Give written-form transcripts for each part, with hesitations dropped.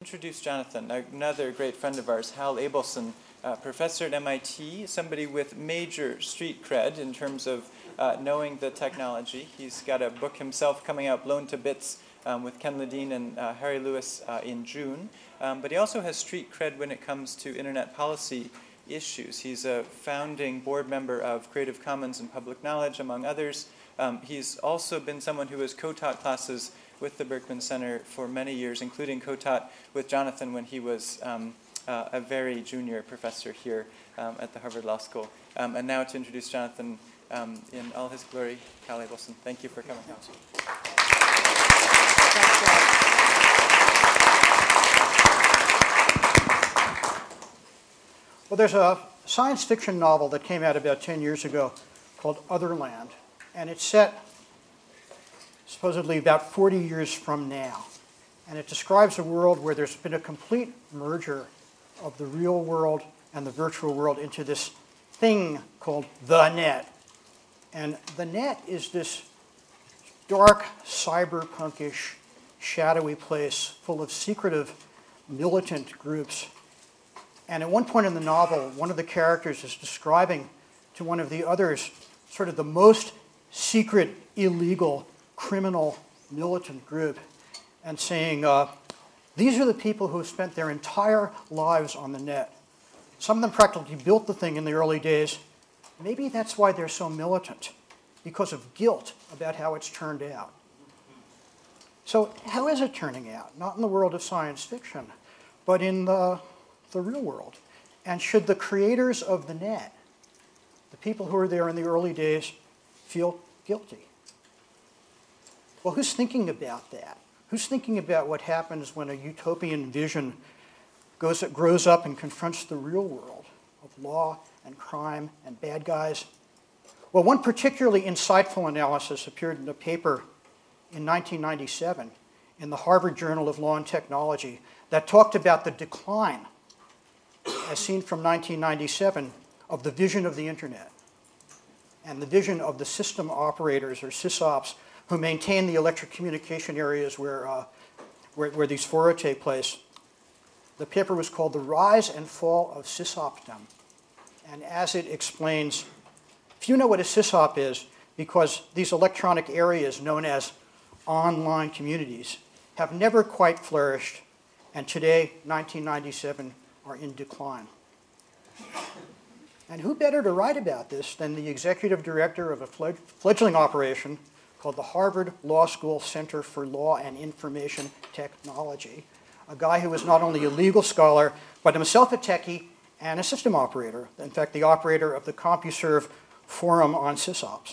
introduce Jonathan, another great friend of ours, Hal Abelson, professor at MIT, somebody with major street cred in terms of knowing the technology. He's got a book himself coming out, Blown to Bits, with Ken Ledeen and Harry Lewis in June. But he also has street cred when it comes to internet policy issues. He's a founding board member of Creative Commons and Public Knowledge, among others. He's also been someone who has co-taught classes with the Berkman Center for many years, including co-taught with Jonathan when he was a very junior professor here at the Harvard Law School. And now to introduce Jonathan in all his glory, Hal Abelson. Thank you for coming. Well, there's a science fiction novel that came out about 10 years ago called Otherland, and it's set supposedly about 40 years from now. And it describes a world where there's been a complete merger of the real world and the virtual world into this thing called the net. And the net is this dark, cyberpunkish, shadowy place full of secretive, militant groups. And at one point in the novel, one of the characters is describing to one of the others sort of the most secret, illegal, criminal, militant group, and saying, these are the people who have spent their entire lives on the net. Some of them practically built the thing in the early days. Maybe that's why they're so militant, because of guilt about how it's turned out. So how is it turning out? Not in the world of science fiction, but in the real world. And should the creators of the net, the people who were there in the early days, feel guilty? Well, who's thinking about that? Who's thinking about what happens when a utopian vision grows up and confronts the real world of law and crime and bad guys? Well, one particularly insightful analysis appeared in a paper in 1997 in the Harvard Journal of Law and Technology that talked about the decline, as seen from 1997, of the vision of the internet and the vision of the system operators, or sysops, who maintain the electric communication areas where these fora take place. The paper was called The Rise and Fall of Sysopdom. And as it explains, few know what a sysop is because these electronic areas known as online communities have never quite flourished, and today, 1997, are in decline. And who better to write about this than the executive director of a fledgling operation called the Harvard Law School Center for Law and Information Technology, a guy who was not only a legal scholar, but himself a techie and a system operator. In fact, the operator of the CompuServe forum on sysops.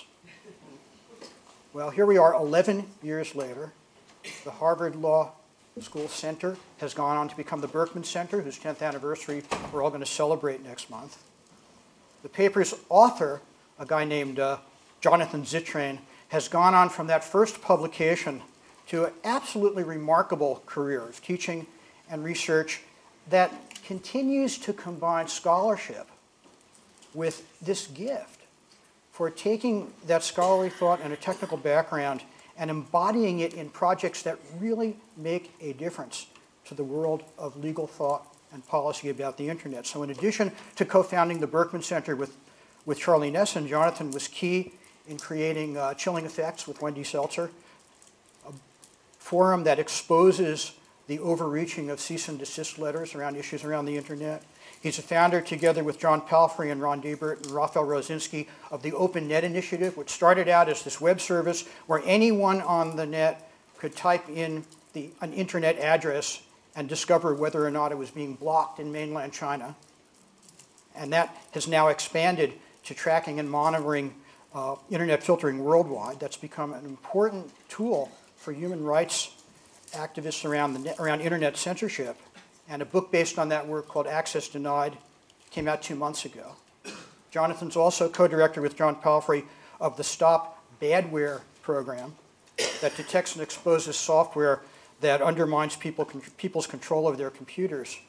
Well, here we are 11 years later. The Harvard Law School Center has gone on to become the Berkman Center, whose 10th anniversary we're all going to celebrate next month. The paper's author, a guy named Jonathan Zittrain, has gone on from that first publication to an absolutely remarkable career of teaching and research that continues to combine scholarship with this gift for taking that scholarly thought and a technical background and embodying it in projects that really make a difference to the world of legal thought and policy about the internet. So in addition to co-founding the Berkman Center with Charlie Nesson, Jonathan was key in creating Chilling Effects with Wendy Seltzer, a forum that exposes the overreaching of cease and desist letters around issues around the internet. He's a founder, together with John Palfrey and Ron Deibert and Raphael Rosinski, of the Open Net Initiative, which started out as this web service where anyone on the net could type in an internet address and discover whether or not it was being blocked in mainland China. And that has now expanded to tracking and monitoring internet filtering worldwide. That's become an important tool for human rights activists around internet censorship. And a book based on that work called Access Denied came out 2 months ago. Jonathan's also co-director with John Palfrey of the Stop Badware program that detects and exposes software that undermines people's control of their computers.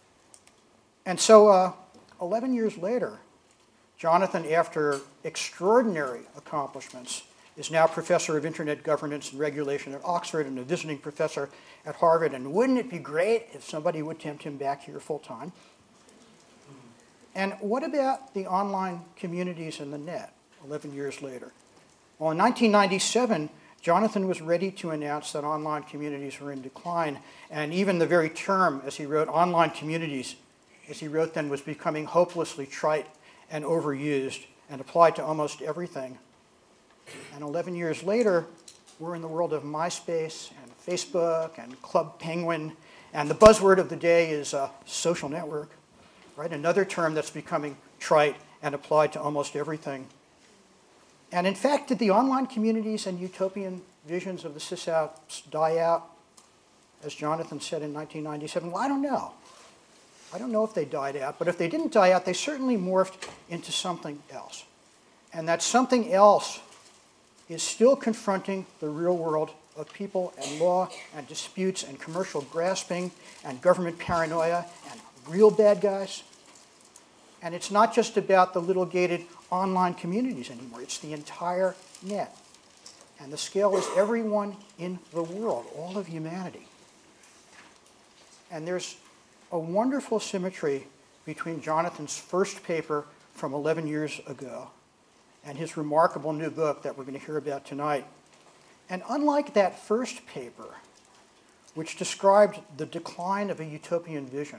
And so 11 years later, Jonathan, after extraordinary accomplishments, is now professor of internet governance and regulation at Oxford and a visiting professor at Harvard. And wouldn't it be great if somebody would tempt him back here full time? And what about the online communities and the net 11 years later? Well, in 1997, Jonathan was ready to announce that online communities were in decline, and even the very term, as he wrote, online communities, as he wrote then, was becoming hopelessly trite and overused and applied to almost everything. And 11 years later, we're in the world of MySpace and Facebook and Club Penguin, and the buzzword of the day is social network, right? Another term that's becoming trite and applied to almost everything. And in fact, did the online communities and utopian visions of the sysadmins die out, as Jonathan said in 1997? Well, I don't know. I don't know if they died out, but if they didn't die out, they certainly morphed into something else. And that something else is still confronting the real world of people and law and disputes and commercial grasping and government paranoia and real bad guys. And it's not just about the little gated online communities anymore. It's the entire net. And the scale is everyone in the world, all of humanity. And there's a wonderful symmetry between Jonathan's first paper from 11 years ago and his remarkable new book that we're going to hear about tonight. And unlike that first paper, which described the decline of a utopian vision,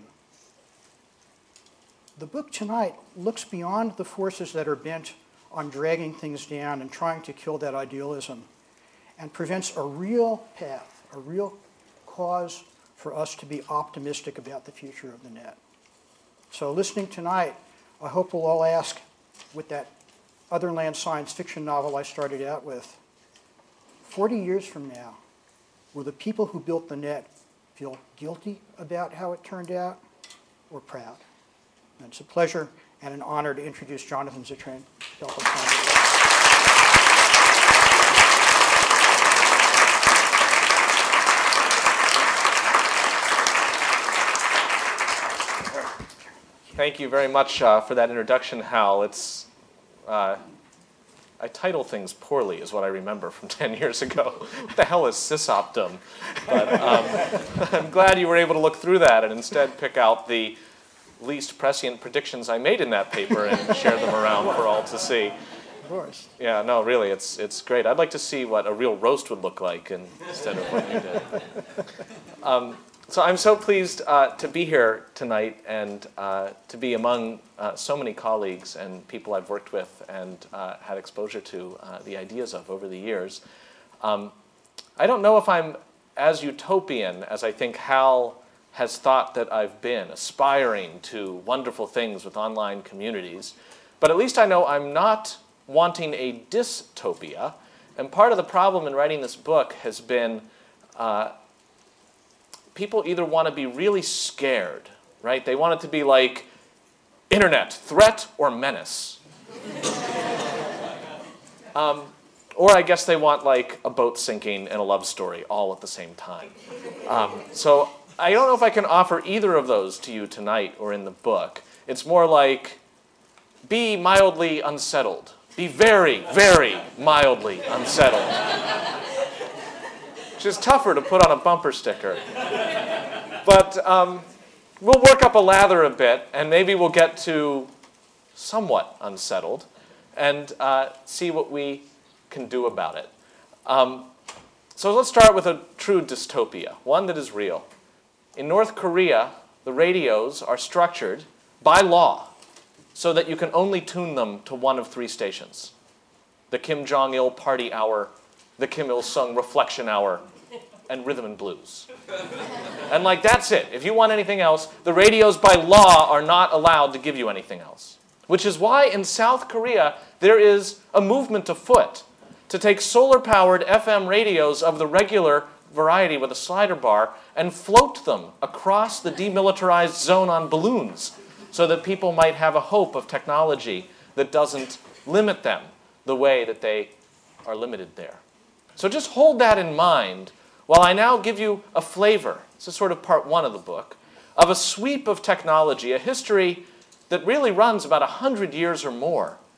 the book tonight looks beyond the forces that are bent on dragging things down and trying to kill that idealism and presents a real path, a real cause for us to be optimistic about the future of the net. So listening tonight, I hope we'll all ask, with that Otherland science fiction novel I started out with, 40 years from now, will the people who built the net feel guilty about how it turned out or proud? And it's a pleasure and an honor to introduce Jonathan Zittrain. Thank you very much for that introduction, Hal. It's, I title things poorly is what I remember from 10 years ago. What the hell is sysoptim? But I'm glad you were able to look through that and instead pick out the least prescient predictions I made in that paper and share them around for all to see. Of course. Yeah, no, really, it's great. I'd like to see what a real roast would look like instead of what you did. So I'm so pleased to be here tonight and to be among so many colleagues and people I've worked with and had exposure to the ideas of over the years. I don't know if I'm as utopian as I think Hal has thought that I've been, aspiring to wonderful things with online communities. But at least I know I'm not wanting a dystopia. And part of the problem in writing this book has been people either want to be really scared, right? They want it to be like internet, threat or menace. Or I guess they want like a boat sinking and a love story all at the same time. So I don't know if I can offer either of those to you tonight or in the book. It's more like be mildly unsettled. Be very, very mildly unsettled. Which is tougher to put on a bumper sticker. But we'll work up a lather a bit, and maybe we'll get to somewhat unsettled and see what we can do about it. So let's start with a true dystopia, one that is real. In North Korea, the radios are structured by law so that you can only tune them to one of three stations. The Kim Jong-il Party Hour, the Kim Il-sung Reflection Hour, and Rhythm and Blues. And like, that's it. If you want anything else, the radios by law are not allowed to give you anything else. Which is why in South Korea, there is a movement afoot to take solar-powered FM radios of the regular variety with a slider bar and float them across the demilitarized zone on balloons so that people might have a hope of technology that doesn't limit them the way that they are limited there. So just hold that in mind while I now give you a flavor, this is sort of part one of the book, of a sweep of technology, a history that really runs about 100 years or more,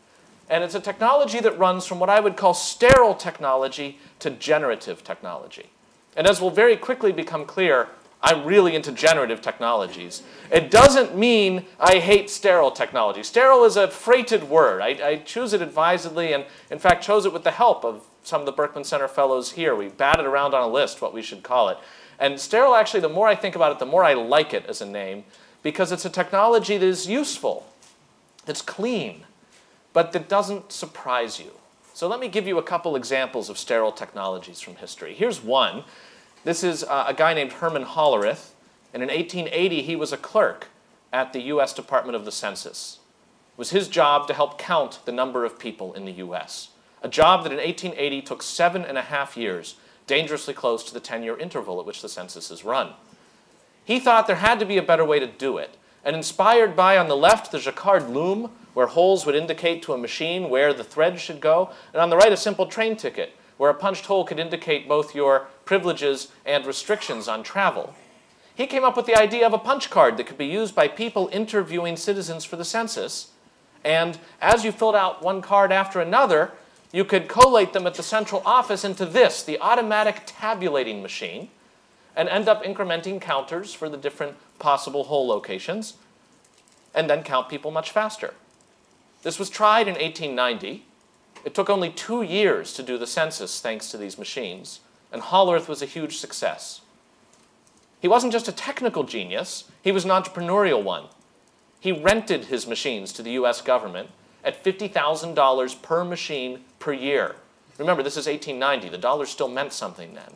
And it's a technology that runs from what I would call sterile technology to generative technology. And as will very quickly become clear, I'm really into generative technologies. It doesn't mean I hate sterile technology. Sterile is a freighted word. I choose it advisedly, and in fact chose it with the help of some of the Berkman Center fellows here. We batted around on a list what we should call it. And sterile, actually, the more I think about it, the more I like it as a name, because it's a technology that is useful. It's clean, but that doesn't surprise you. So let me give you a couple examples of sterile technologies from history. Here's one. This is a guy named Herman Hollerith, and in 1880 he was a clerk at the U.S. Department of the Census. It was his job to help count the number of people in the U.S., a job that in 1880 took 7.5 years, dangerously close to the 10-year interval at which the census is run. He thought there had to be a better way to do it, and inspired by, on the left, the Jacquard loom, where holes would indicate to a machine where the thread should go, and on the right, a simple train ticket, where a punched hole could indicate both your privileges and restrictions on travel. He came up with the idea of a punch card that could be used by people interviewing citizens for the census, and as you filled out one card after another, you could collate them at the central office into this, the automatic tabulating machine, and end up incrementing counters for the different possible hole locations, and then count people much faster. This was tried in 1890. It took only 2 years to do the census thanks to these machines, and Hollerith was a huge success. He wasn't just a technical genius, he was an entrepreneurial one. He rented his machines to the US government at $50,000 per machine per year. Remember, this is 1890. The dollar still meant something then.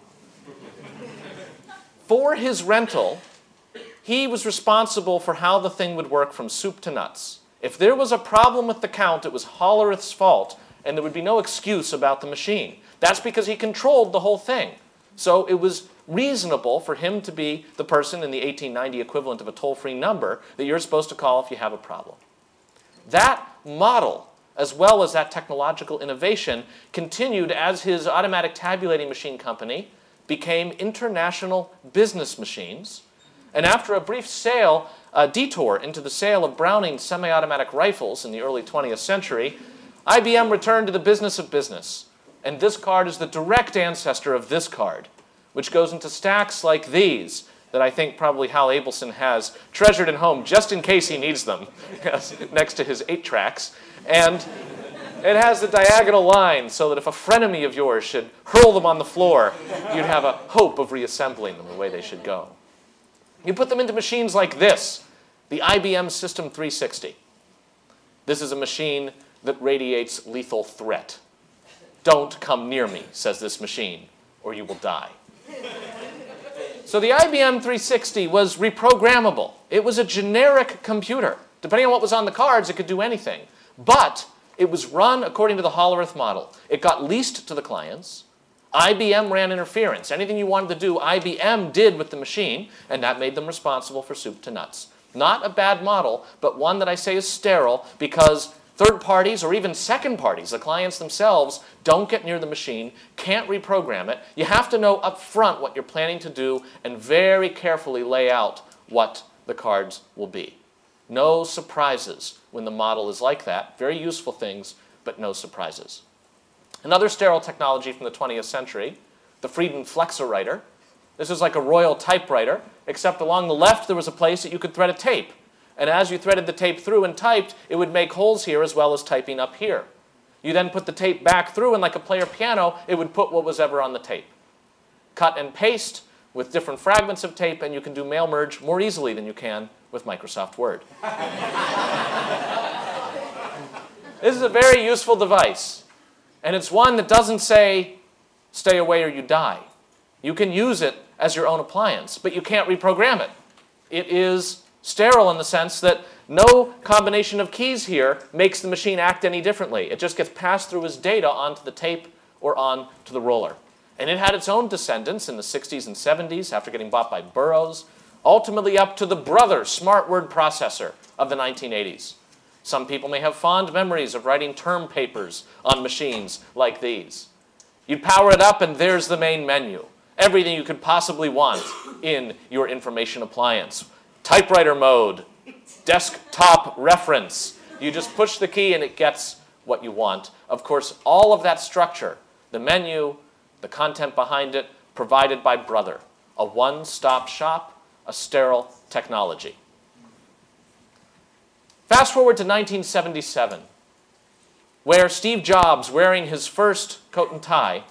For his rental, he was responsible for how the thing would work from soup to nuts. If there was a problem with the count, it was Hollerith's fault, and there would be no excuse about the machine. That's because he controlled the whole thing. So it was reasonable for him to be the person in the 1890 equivalent of a toll-free number that you're supposed to call if you have a problem. That model, as well as that technological innovation, continued as his automatic tabulating machine company became International Business Machines. And after a brief detour into the sale of Browning semi-automatic rifles in the early 20th century, IBM returned to the business of business. And this card is the direct ancestor of this card, which goes into stacks like these that I think probably Hal Abelson has treasured at home just in case he needs them, next to his 8 tracks. And it has the diagonal line so that if a frenemy of yours should hurl them on the floor, you'd have a hope of reassembling them the way they should go. You put them into machines like this, the IBM System 360. This is a machine that radiates lethal threat. Don't come near me, says this machine, or you will die. So the IBM 360 was reprogrammable. It was a generic computer. Depending on what was on the cards, it could do anything. But it was run according to the Hollerith model. It got leased to the clients. IBM ran interference. Anything you wanted to do, IBM did with the machine, and that made them responsible for soup to nuts. Not a bad model, but one that I say is sterile because third parties or even second parties, the clients themselves, don't get near the machine, can't reprogram it. You have to know up front what you're planning to do and very carefully lay out what the cards will be. No surprises when the model is like that. Very useful things, but no surprises. Another sterile technology from the 20th century, the Frieden Flexowriter. This is like a royal typewriter, except along the left there was a place that you could thread a tape. And as you threaded the tape through and typed, it would make holes here as well as typing up here. You then put the tape back through, and like a player piano, it would put what was ever on the tape. Cut and paste with different fragments of tape, and you can do mail merge more easily than you can with Microsoft Word. This is a very useful device, and it's one that doesn't say, stay away or you die. You can use it as your own appliance, but you can't reprogram it. It is sterile in the sense that no combination of keys here makes the machine act any differently. It just gets passed through as data onto the tape or onto the roller. And it had its own descendants in the 60s and 70s after getting bought by Burroughs, ultimately up to the brother smart word processor of the 1980s. Some people may have fond memories of writing term papers on machines like these. You'd power it up and there's the main menu. Everything you could possibly want in your information appliance. Typewriter mode, desktop reference. You just push the key and it gets what you want. Of course, all of that structure, the menu, the content behind it, provided by Brother, a one-stop shop, a sterile technology. Fast forward to 1977, where Steve Jobs, wearing his first coat and tie,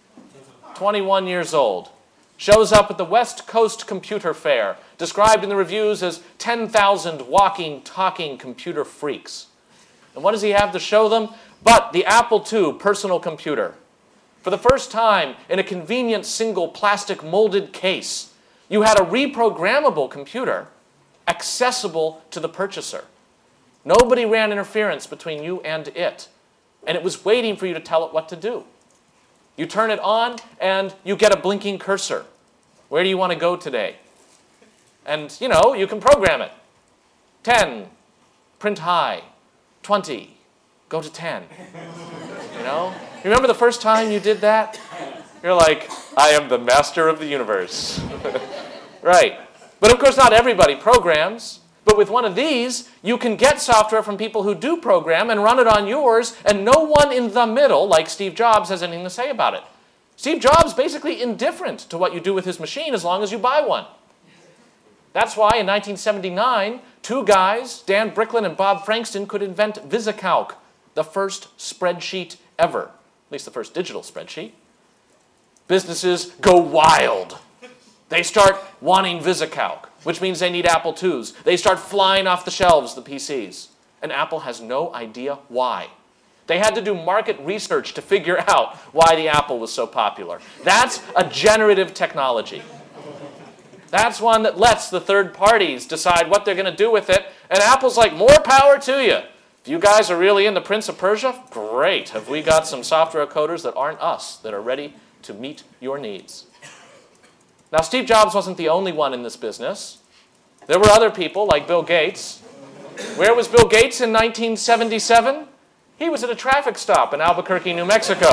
21 years old, shows up at the West Coast Computer Fair, described in the reviews as 10,000 walking, talking computer freaks. And what does he have to show them? But the Apple II personal computer. For the first time, in a convenient single plastic molded case, you had a reprogrammable computer accessible to the purchaser. Nobody ran interference between you and it, and it was waiting for you to tell it what to do. You turn it on, and you get a blinking cursor. Where do you want to go today? And, you can program it. 10, print high. 20, go to 10. You remember the first time you did that? You're like, I am the master of the universe. Right. But of course, not everybody programs. But with one of these, you can get software from people who do program and run it on yours, and no one in the middle, like Steve Jobs, has anything to say about it. Steve Jobs is basically indifferent to what you do with his machine as long as you buy one. That's why in 1979, two guys, Dan Bricklin and Bob Frankston, could invent VisiCalc, the first spreadsheet ever, at least the first digital spreadsheet. Businesses go wild. They start wanting VisiCalc, which means they need Apple IIs. They start flying off the shelves, the PCs. And Apple has no idea why. They had to do market research to figure out why the Apple was so popular. That's a generative technology. That's one that lets the third parties decide what they're going to do with it. And Apple's like, more power to you. If you guys are really into Prince of Persia, great. Have we got some software coders that aren't us, that are ready to meet your needs? Now, Steve Jobs wasn't the only one in this business. There were other people, like Bill Gates. Where was Bill Gates in 1977? He was at a traffic stop in Albuquerque, New Mexico.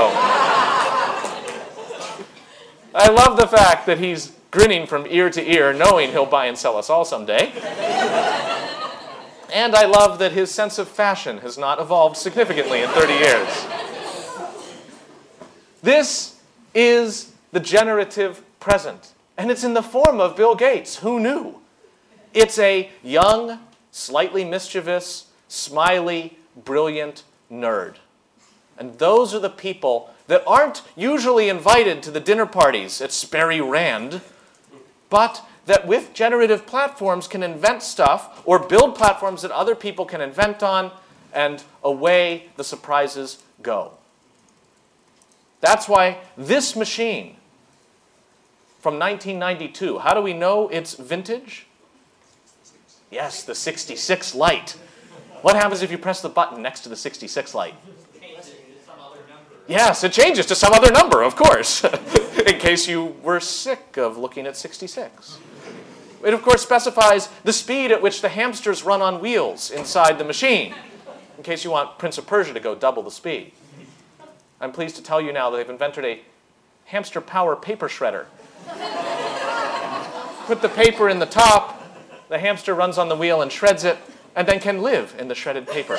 I love the fact that he's grinning from ear to ear, knowing he'll buy and sell us all someday. And I love that his sense of fashion has not evolved significantly in 30 years. This is the generative present. And it's in the form of Bill Gates. Who knew? It's a young, slightly mischievous, smiley, brilliant nerd. And those are the people that aren't usually invited to the dinner parties at Sperry Rand, but that with generative platforms can invent stuff or build platforms that other people can invent on, and away the surprises go. That's why this machine from 1992, how do we know it's vintage? Yes, the 66 light. What happens if you press the button next to the 66 light? Yes, it changes to some other number, of course, in case you were sick of looking at 66. It, of course, specifies the speed at which the hamsters run on wheels inside the machine, in case you want Prince of Persia to go double the speed. I'm pleased to tell you now that they've invented a hamster power paper shredder. Put the paper in the top, the hamster runs on the wheel and shreds it, and then can live in the shredded paper.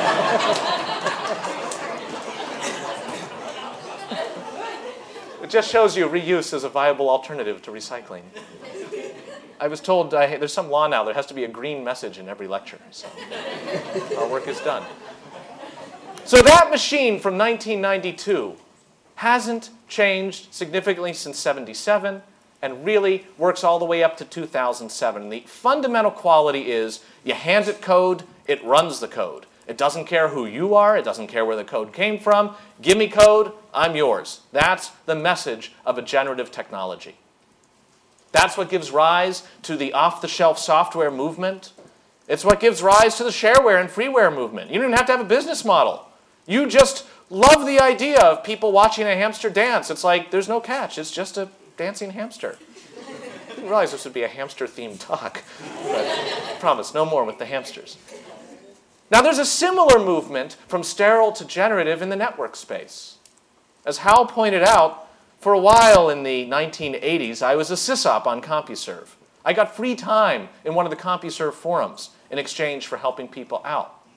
It just shows you reuse is a viable alternative to recycling. I was told there's some law now, there has to be a green message in every lecture. So our work is done. So that machine from 1992 hasn't changed significantly since 77 and really works all the way up to 2007. And the fundamental quality is you hand it code, it runs the code. It doesn't care who you are. It doesn't care where the code came from. Give me code, I'm yours. That's the message of a generative technology. That's what gives rise to the off-the-shelf software movement. It's what gives rise to the shareware and freeware movement. You don't even have to have a business model. You just love the idea of people watching a hamster dance. It's like, there's no catch. It's just a dancing hamster. I didn't realize this would be a hamster-themed talk. But I promise, no more with the hamsters. Now, there's a similar movement from sterile to generative in the network space. As Hal pointed out, for a while in the 1980s, I was a sysop on CompuServe. I got free time in one of the CompuServe forums in exchange for helping people out.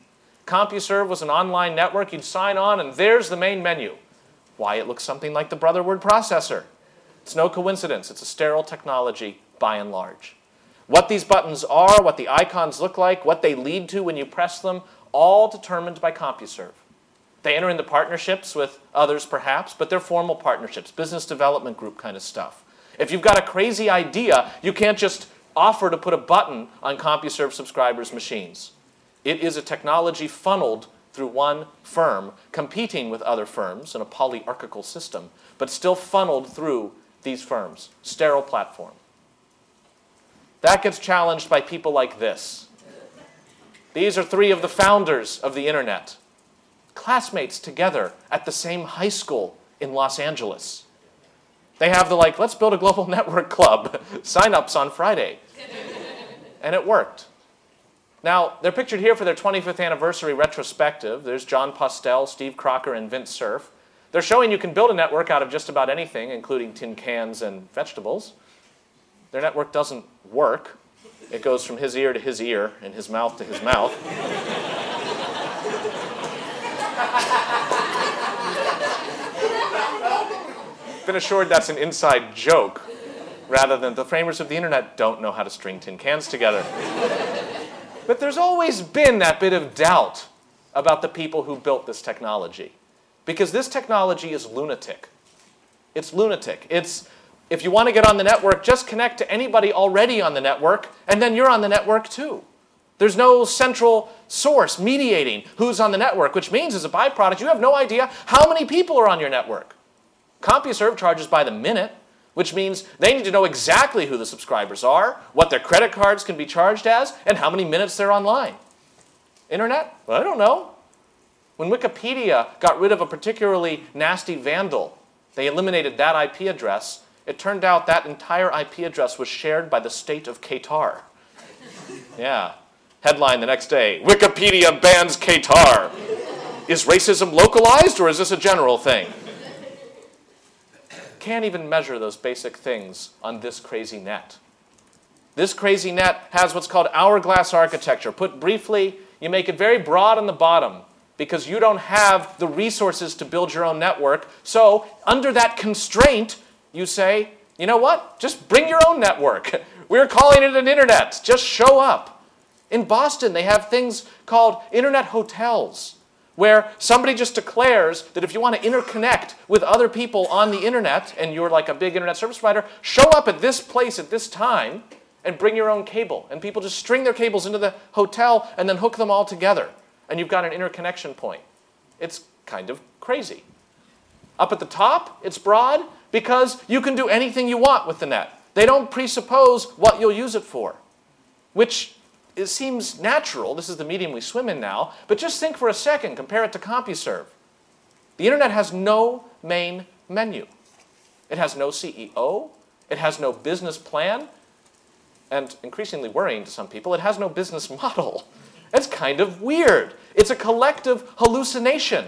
CompuServe was an online network, you'd sign on and there's the main menu. Why, it looks something like the Brother word processor. It's no coincidence. It's a sterile technology by and large. What these buttons are, what the icons look like, what they lead to when you press them, all determined by CompuServe. They enter into partnerships with others perhaps, but they're formal partnerships, business development group kind of stuff. If you've got a crazy idea, you can't just offer to put a button on CompuServe subscribers' machines. It is a technology funneled through one firm, competing with other firms in a polyarchical system, but still funneled through these firms. Sterile platform. That gets challenged by people like this. These are three of the founders of the internet, classmates together at the same high school in Los Angeles. They have the let's build a global network club, sign-ups on Friday. And it worked. Now, they're pictured here for their 25th anniversary retrospective. There's John Postel, Steve Crocker, and Vint Cerf. They're showing you can build a network out of just about anything, including tin cans and vegetables. Their network doesn't work. It goes from his ear to his ear and his mouth to his mouth. Been assured that's an inside joke, rather than the framers of the internet don't know how to string tin cans together. But there's always been that bit of doubt about the people who built this technology. Because this technology is lunatic. It's lunatic. If you want to get on the network, just connect to anybody already on the network, and then you're on the network too. There's no central source mediating who's on the network, which means as a byproduct, you have no idea how many people are on your network. CompuServe charges by the minute, which means they need to know exactly who the subscribers are, what their credit cards can be charged as, and how many minutes they're online. Internet? Well, I don't know. When Wikipedia got rid of a particularly nasty vandal, they eliminated that IP address. It turned out that entire IP address was shared by the state of Qatar. Yeah. Headline the next day, Wikipedia bans Qatar. Is racism localized or is this a general thing? Can't even measure those basic things on this crazy net. This crazy net has what's called hourglass architecture. Put briefly, you make it very broad on the bottom because you don't have the resources to build your own network. So under that constraint, you say, you know what? Just bring your own network. We're calling it an internet. Just show up. In Boston, they have things called internet hotels, where somebody just declares that if you want to interconnect with other people on the internet, and you're like a big internet service provider, show up at this place at this time and bring your own cable. And people just string their cables into the hotel and then hook them all together. And you've got an interconnection point. It's kind of crazy. Up at the top, it's broad because you can do anything you want with the net. They don't presuppose what you'll use it for, which it seems natural. This is the medium we swim in now. But just think for a second, compare it to CompuServe. The internet has no main menu. It has no CEO. It has no business plan. And increasingly worrying to some people, it has no business model. It's kind of weird. It's a collective hallucination.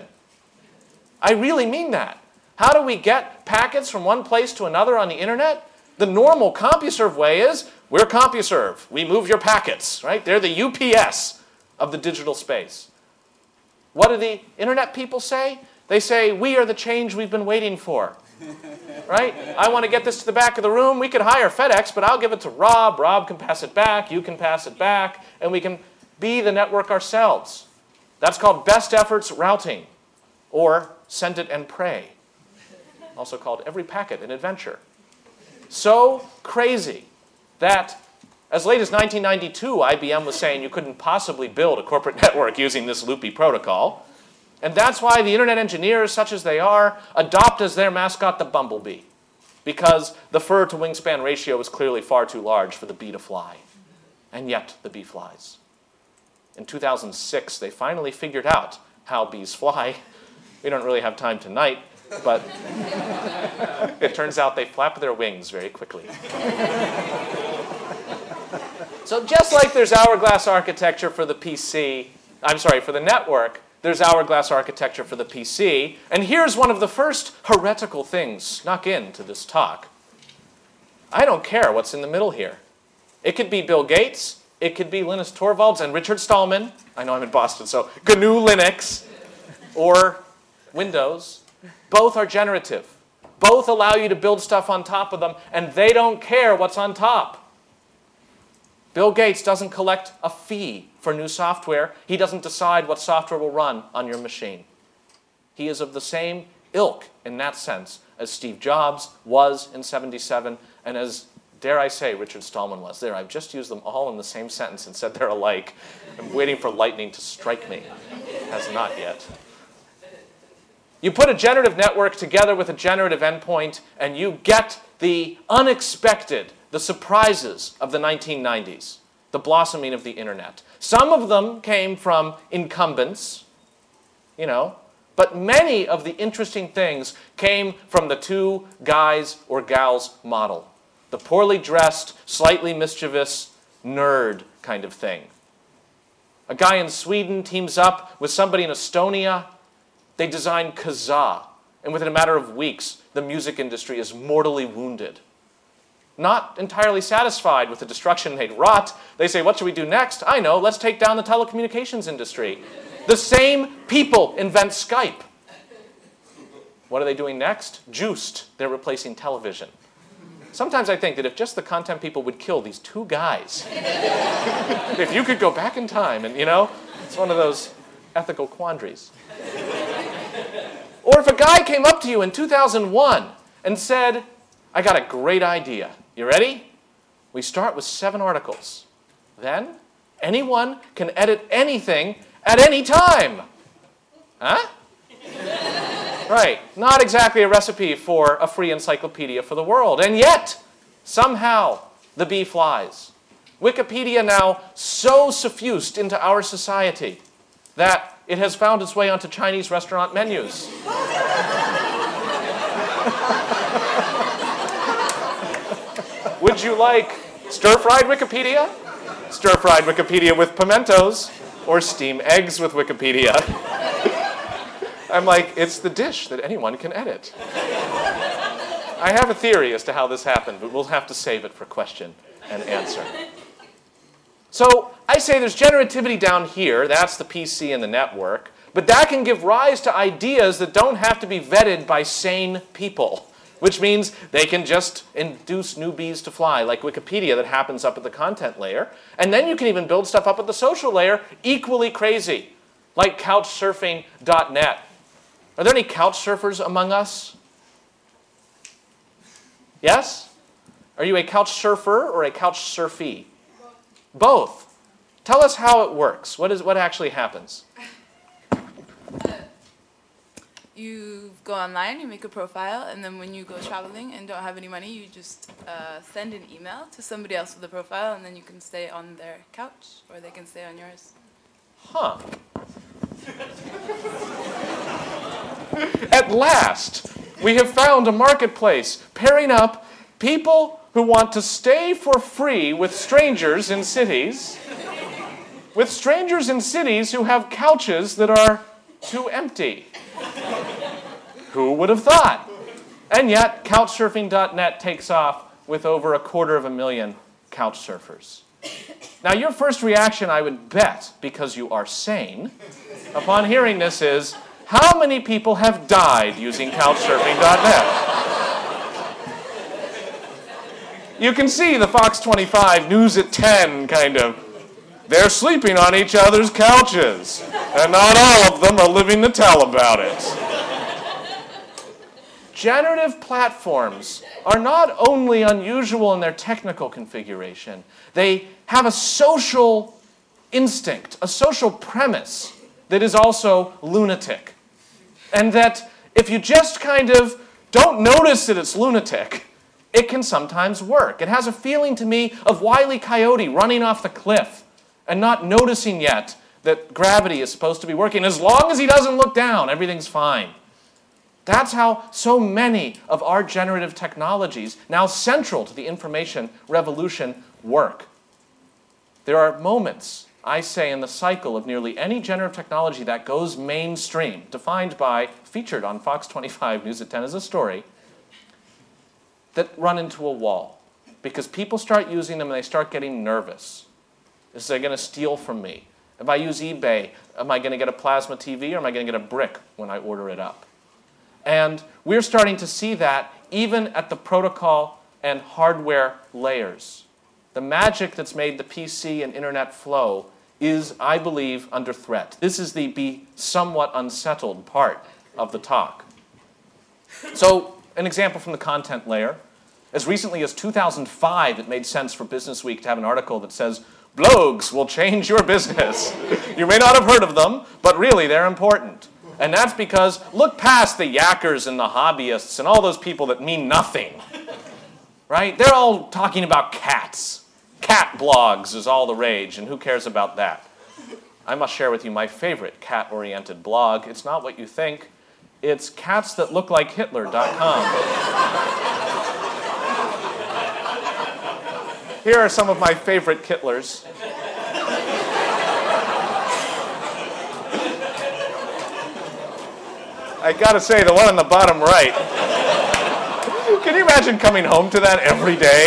I really mean that. How do we get packets from one place to another on the internet? The normal CompuServe way is, we're CompuServe. We move your packets, right? They're the UPS of the digital space. What do the internet people say? They say, we are the change we've been waiting for, right? I want to get this to the back of the room. We could hire FedEx, but I'll give it to Rob. Rob can pass it back. You can pass it back. And we can be the network ourselves. That's called best efforts routing, or send it and pray, also called every packet an adventure. So crazy that as late as 1992, IBM was saying you couldn't possibly build a corporate network using this loopy protocol. And that's why the internet engineers, such as they are, adopt as their mascot the bumblebee, because the fur to wingspan ratio is clearly far too large for the bee to fly. And yet the bee flies. In 2006, they finally figured out how bees fly. We don't really have time tonight, but it turns out they flap their wings very quickly. So just like there's hourglass architecture for the PC, for the network, there's hourglass architecture for the PC. And here's one of the first heretical things snuck into this talk. I don't care what's in the middle here. It could be Bill Gates. It could be Linus Torvalds and Richard Stallman. I know I'm in Boston, so GNU Linux or Windows. Both are generative. Both allow you to build stuff on top of them, and they don't care what's on top. Bill Gates doesn't collect a fee for new software. He doesn't decide what software will run on your machine. He is of the same ilk in that sense as Steve Jobs was in '77 and as, dare I say, Richard Stallman was. There, I've just used them all in the same sentence and said they're alike. I'm waiting for lightning to strike me. It has not yet. You put a generative network together with a generative endpoint, and you get the unexpected, the surprises of the 1990s, the blossoming of the internet. Some of them came from incumbents, but many of the interesting things came from the two guys or gals model, the poorly dressed, slightly mischievous nerd kind of thing. A guy in Sweden teams up with somebody in Estonia. They design Kazaa, and within a matter of weeks, the music industry is mortally wounded. Not entirely satisfied with the destruction they'd wrought, they say, what should we do next? I know, let's take down the telecommunications industry. The same people invent Skype. What are they doing next? Juiced. They're replacing television. Sometimes I think that if just the content people would kill these two guys, if you could go back in time and, it's one of those ethical quandaries. Or if a guy came up to you in 2001 and said, I got a great idea. You ready? We start with 7 articles. Then, anyone can edit anything at any time. Huh? Right. Not exactly a recipe for a free encyclopedia for the world. And yet, somehow, the bee flies. Wikipedia now so suffused into our society that it has found its way onto Chinese restaurant menus. Would you like stir-fried Wikipedia? Stir-fried Wikipedia with pimentos, or steam eggs with Wikipedia? I'm like, it's the dish that anyone can edit. I have a theory as to how this happened, but we'll have to save it for question and answer. So I say there's generativity down here, that's the PC and the network, but that can give rise to ideas that don't have to be vetted by sane people, which means they can just induce new bees to fly, like Wikipedia that happens up at the content layer. And then you can even build stuff up at the social layer, equally crazy, like couchsurfing.net. Are there any couch surfers among us? Yes? Are you a couch surfer or a couch surfee? Both. Tell us how it works. What actually happens? You go online, you make a profile, and then when you go traveling and don't have any money, you just send an email to somebody else with a profile, and then you can stay on their couch, or they can stay on yours. Huh. At last, we have found a marketplace pairing up people who want to stay for free with strangers in cities, with strangers in cities who have couches that are too empty. Who would have thought? And yet, couchsurfing.net takes off with over 250,000 couch surfers. Now, your first reaction, I would bet, because you are sane, upon hearing this is, how many people have died using couchsurfing.net? You can see the Fox 25 News at 10 kind of, they're sleeping on each other's couches, and not all of them are living to tell about it. Generative platforms are not only unusual in their technical configuration, they have a social instinct, a social premise that is also lunatic. And that if you just kind of don't notice that it's lunatic, it can sometimes work. It has a feeling to me of Wile E. Coyote running off the cliff and not noticing yet that gravity is supposed to be working. As long as he doesn't look down, everything's fine. That's how so many of our generative technologies, now central to the information revolution, work. There are moments, I say, in the cycle of nearly any generative technology that goes mainstream, defined by, featured on Fox 25 News at 10 as a story, that run into a wall. Because people start using them and they start getting nervous. Is they going to steal from me? If I use eBay, am I going to get a plasma TV or am I going to get a brick when I order it up? And we're starting to see that even at the protocol and hardware layers. The magic that's made the PC and internet flow is, I believe, under threat. This is the be somewhat unsettled part of the talk. So, an example from the content layer. As recently as 2005, it made sense for Business Week to have an article that says, blogs will change your business. You may not have heard of them, but really they're important. And that's because look past the yackers and the hobbyists and all those people that mean nothing. Right? They're all talking about cats. Cat blogs is all the rage, and who cares about that? I must share with you my favorite cat-oriented blog. It's not what you think. It's catsthatlooklikehitler.com. Here are some of my favorite Kittlers. I gotta say, the one on the bottom right. Can you imagine coming home to that every day?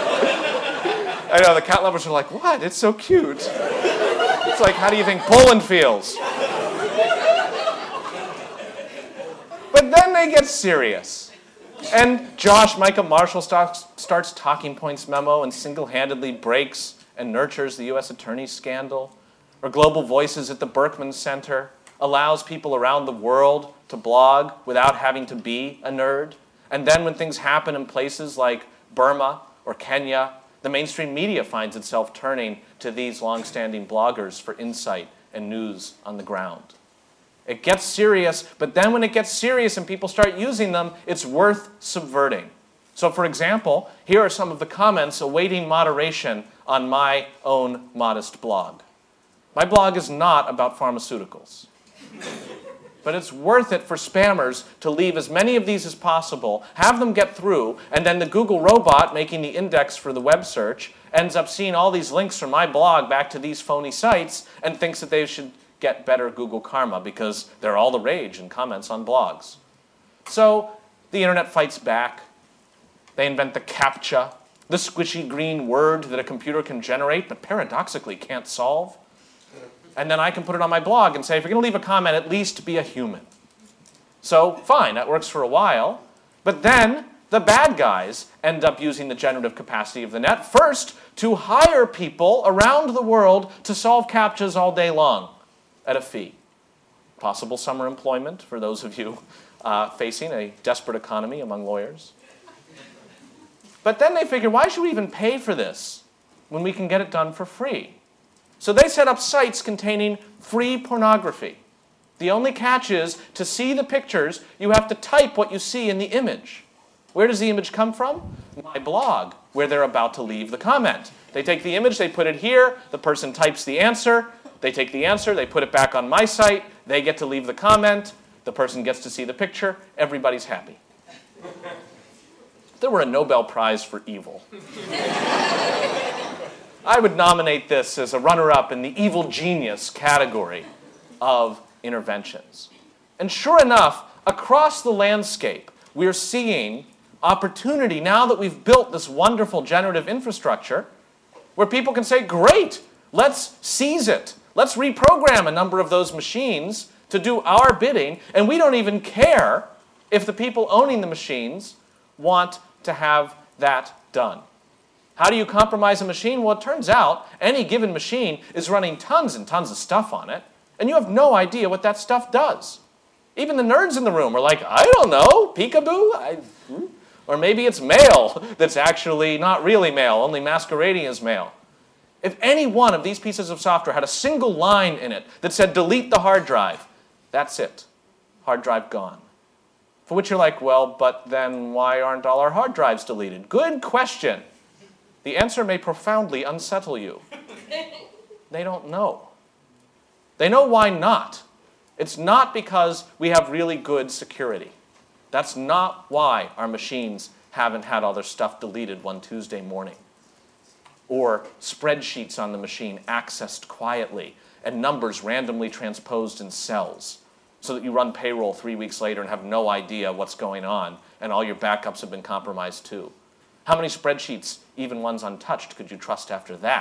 I know, the cat lovers are like, what? It's so cute. It's like, how do you think Poland feels? But then they get serious. And Josh Micah Marshall starts Talking Points memo and single-handedly breaks and nurtures the U.S. Attorney's scandal. Or Global Voices at the Berkman Center allows people around the world to blog without having to be a nerd. And then when things happen in places like Burma or Kenya, the mainstream media finds itself turning to these long-standing bloggers for insight and news on the ground. It gets serious, but then when it gets serious and people start using them, it's worth subverting. So for example, here are some of the comments awaiting moderation on my own modest blog. My blog is not about pharmaceuticals. But it's worth it for spammers to leave as many of these as possible, have them get through, and then the Google robot making the index for the web search ends up seeing all these links from my blog back to these phony sites and thinks that they should get better Google karma because they're all the rage in comments on blogs. So the internet fights back. They invent the CAPTCHA, the squishy green word that a computer can generate but paradoxically can't solve. And then I can put it on my blog and say, if you're going to leave a comment, at least be a human. So fine, that works for a while. But then the bad guys end up using the generative capacity of the net first to hire people around the world to solve CAPTCHAs all day long at a fee. Possible summer employment for those of you facing a desperate economy among lawyers. But then they figure, why should we even pay for this when we can get it done for free? So they set up sites containing free pornography. The only catch is, to see the pictures, you have to type what you see in the image. Where does the image come from? My blog, where they're about to leave the comment. They take the image, they put it here, the person types the answer, they take the answer, they put it back on my site, they get to leave the comment, the person gets to see the picture, everybody's happy. If there were a Nobel Prize for evil, I would nominate this as a runner-up in the evil genius category of interventions. And sure enough, across the landscape, we're seeing opportunity now that we've built this wonderful generative infrastructure where people can say, great, let's seize it. Let's reprogram a number of those machines to do our bidding, and we don't even care if the people owning the machines want to have that done. How do you compromise a machine? Well, it turns out any given machine is running tons and tons of stuff on it, and you have no idea what that stuff does. Even the nerds in the room are like, I don't know, peekaboo? Or maybe it's mail that's actually not really mail, only masquerading as mail. If any one of these pieces of software had a single line in it that said, delete the hard drive, that's it. Hard drive gone. For which you're like, well, but then why aren't all our hard drives deleted? Good question. The answer may profoundly unsettle you. They don't know. They know why not. It's not because we have really good security. That's not why our machines haven't had all their stuff deleted one Tuesday morning. Or spreadsheets on the machine accessed quietly and numbers randomly transposed in cells so that you run payroll 3 weeks later and have no idea what's going on and all your backups have been compromised too. How many spreadsheets, even ones untouched, could you trust after that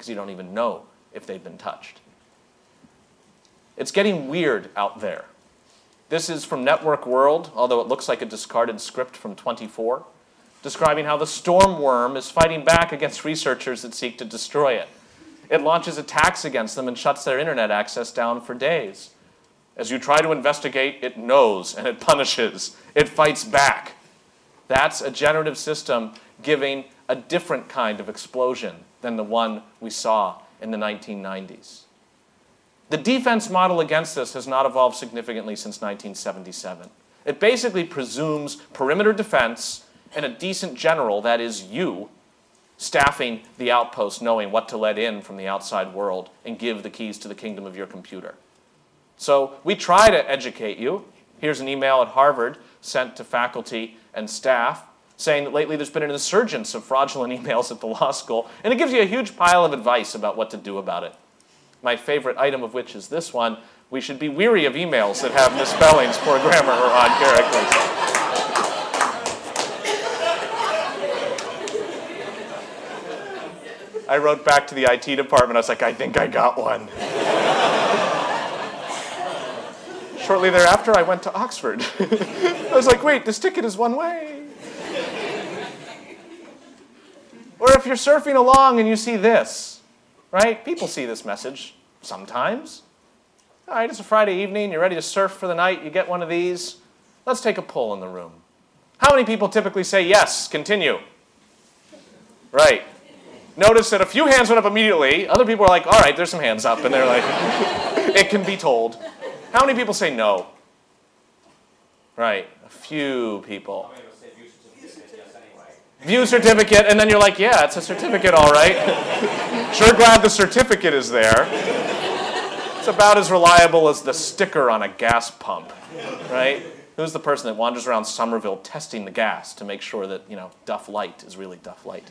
because you don't even know if they've been touched. It's getting weird out there. This is from Network World, although it looks like a discarded script from 24, describing how the storm worm is fighting back against researchers that seek to destroy it. It launches attacks against them and shuts their internet access down for days. As you try to investigate, it knows and it punishes. It fights back. That's a generative system giving a different kind of explosion than the one we saw in the 1990s. The defense model against this has not evolved significantly since 1977. It basically presumes perimeter defense and a decent general, that is you, staffing the outpost, knowing what to let in from the outside world and give the keys to the kingdom of your computer. So we try to educate you. Here's an email at Harvard sent to faculty and staff saying that lately there's been an insurgence of fraudulent emails at the law school, and it gives you a huge pile of advice about what to do about it. My favorite item of which is this one: we should be weary of emails that have misspellings, poor grammar, or odd characters. I wrote back to the IT department. I was like, I think I got one. Shortly thereafter, I went to Oxford. I was like, wait, this ticket is one way. Or if you're surfing along and you see this, right? People see this message sometimes. All right, it's a Friday evening. You're ready to surf for the night. You get one of these. Let's take a poll in the room. How many people typically say, yes, continue? Right. Notice that a few hands went up immediately. Other people are like, all right, there's some hands up. And they're like, it can be told. How many people say no? Right, a few people. View certificate, and then you're like, yeah, it's a certificate, all right. Sure glad the certificate is there. It's about as reliable as the sticker on a gas pump, right? Who's the person that wanders around Somerville testing the gas to make sure that, Duff Light is really Duff Light?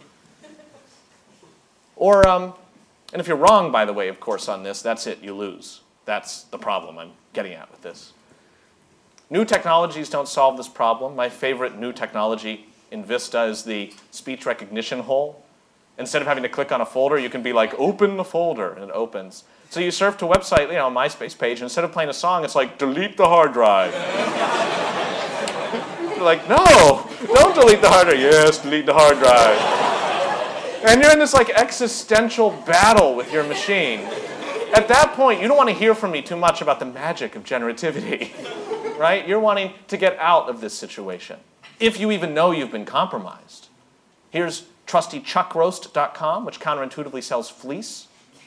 Or, and if you're wrong, by the way, of course, on this, that's it, you lose. That's the problem I'm getting at with this. New technologies don't solve this problem. My favorite new technology in Vista is the speech recognition hole. Instead of having to click on a folder, you can be like, open the folder, and it opens. So you surf to a website, a MySpace page, and instead of playing a song, it's like, delete the hard drive. You're like, no, don't delete the hard drive. Yes, delete the hard drive. And you're in this existential battle with your machine. At that point, you don't want to hear from me too much about the magic of generativity, right? You're wanting to get out of this situation, if you even know you've been compromised. Here's trustychuckroast.com, which counterintuitively sells fleece.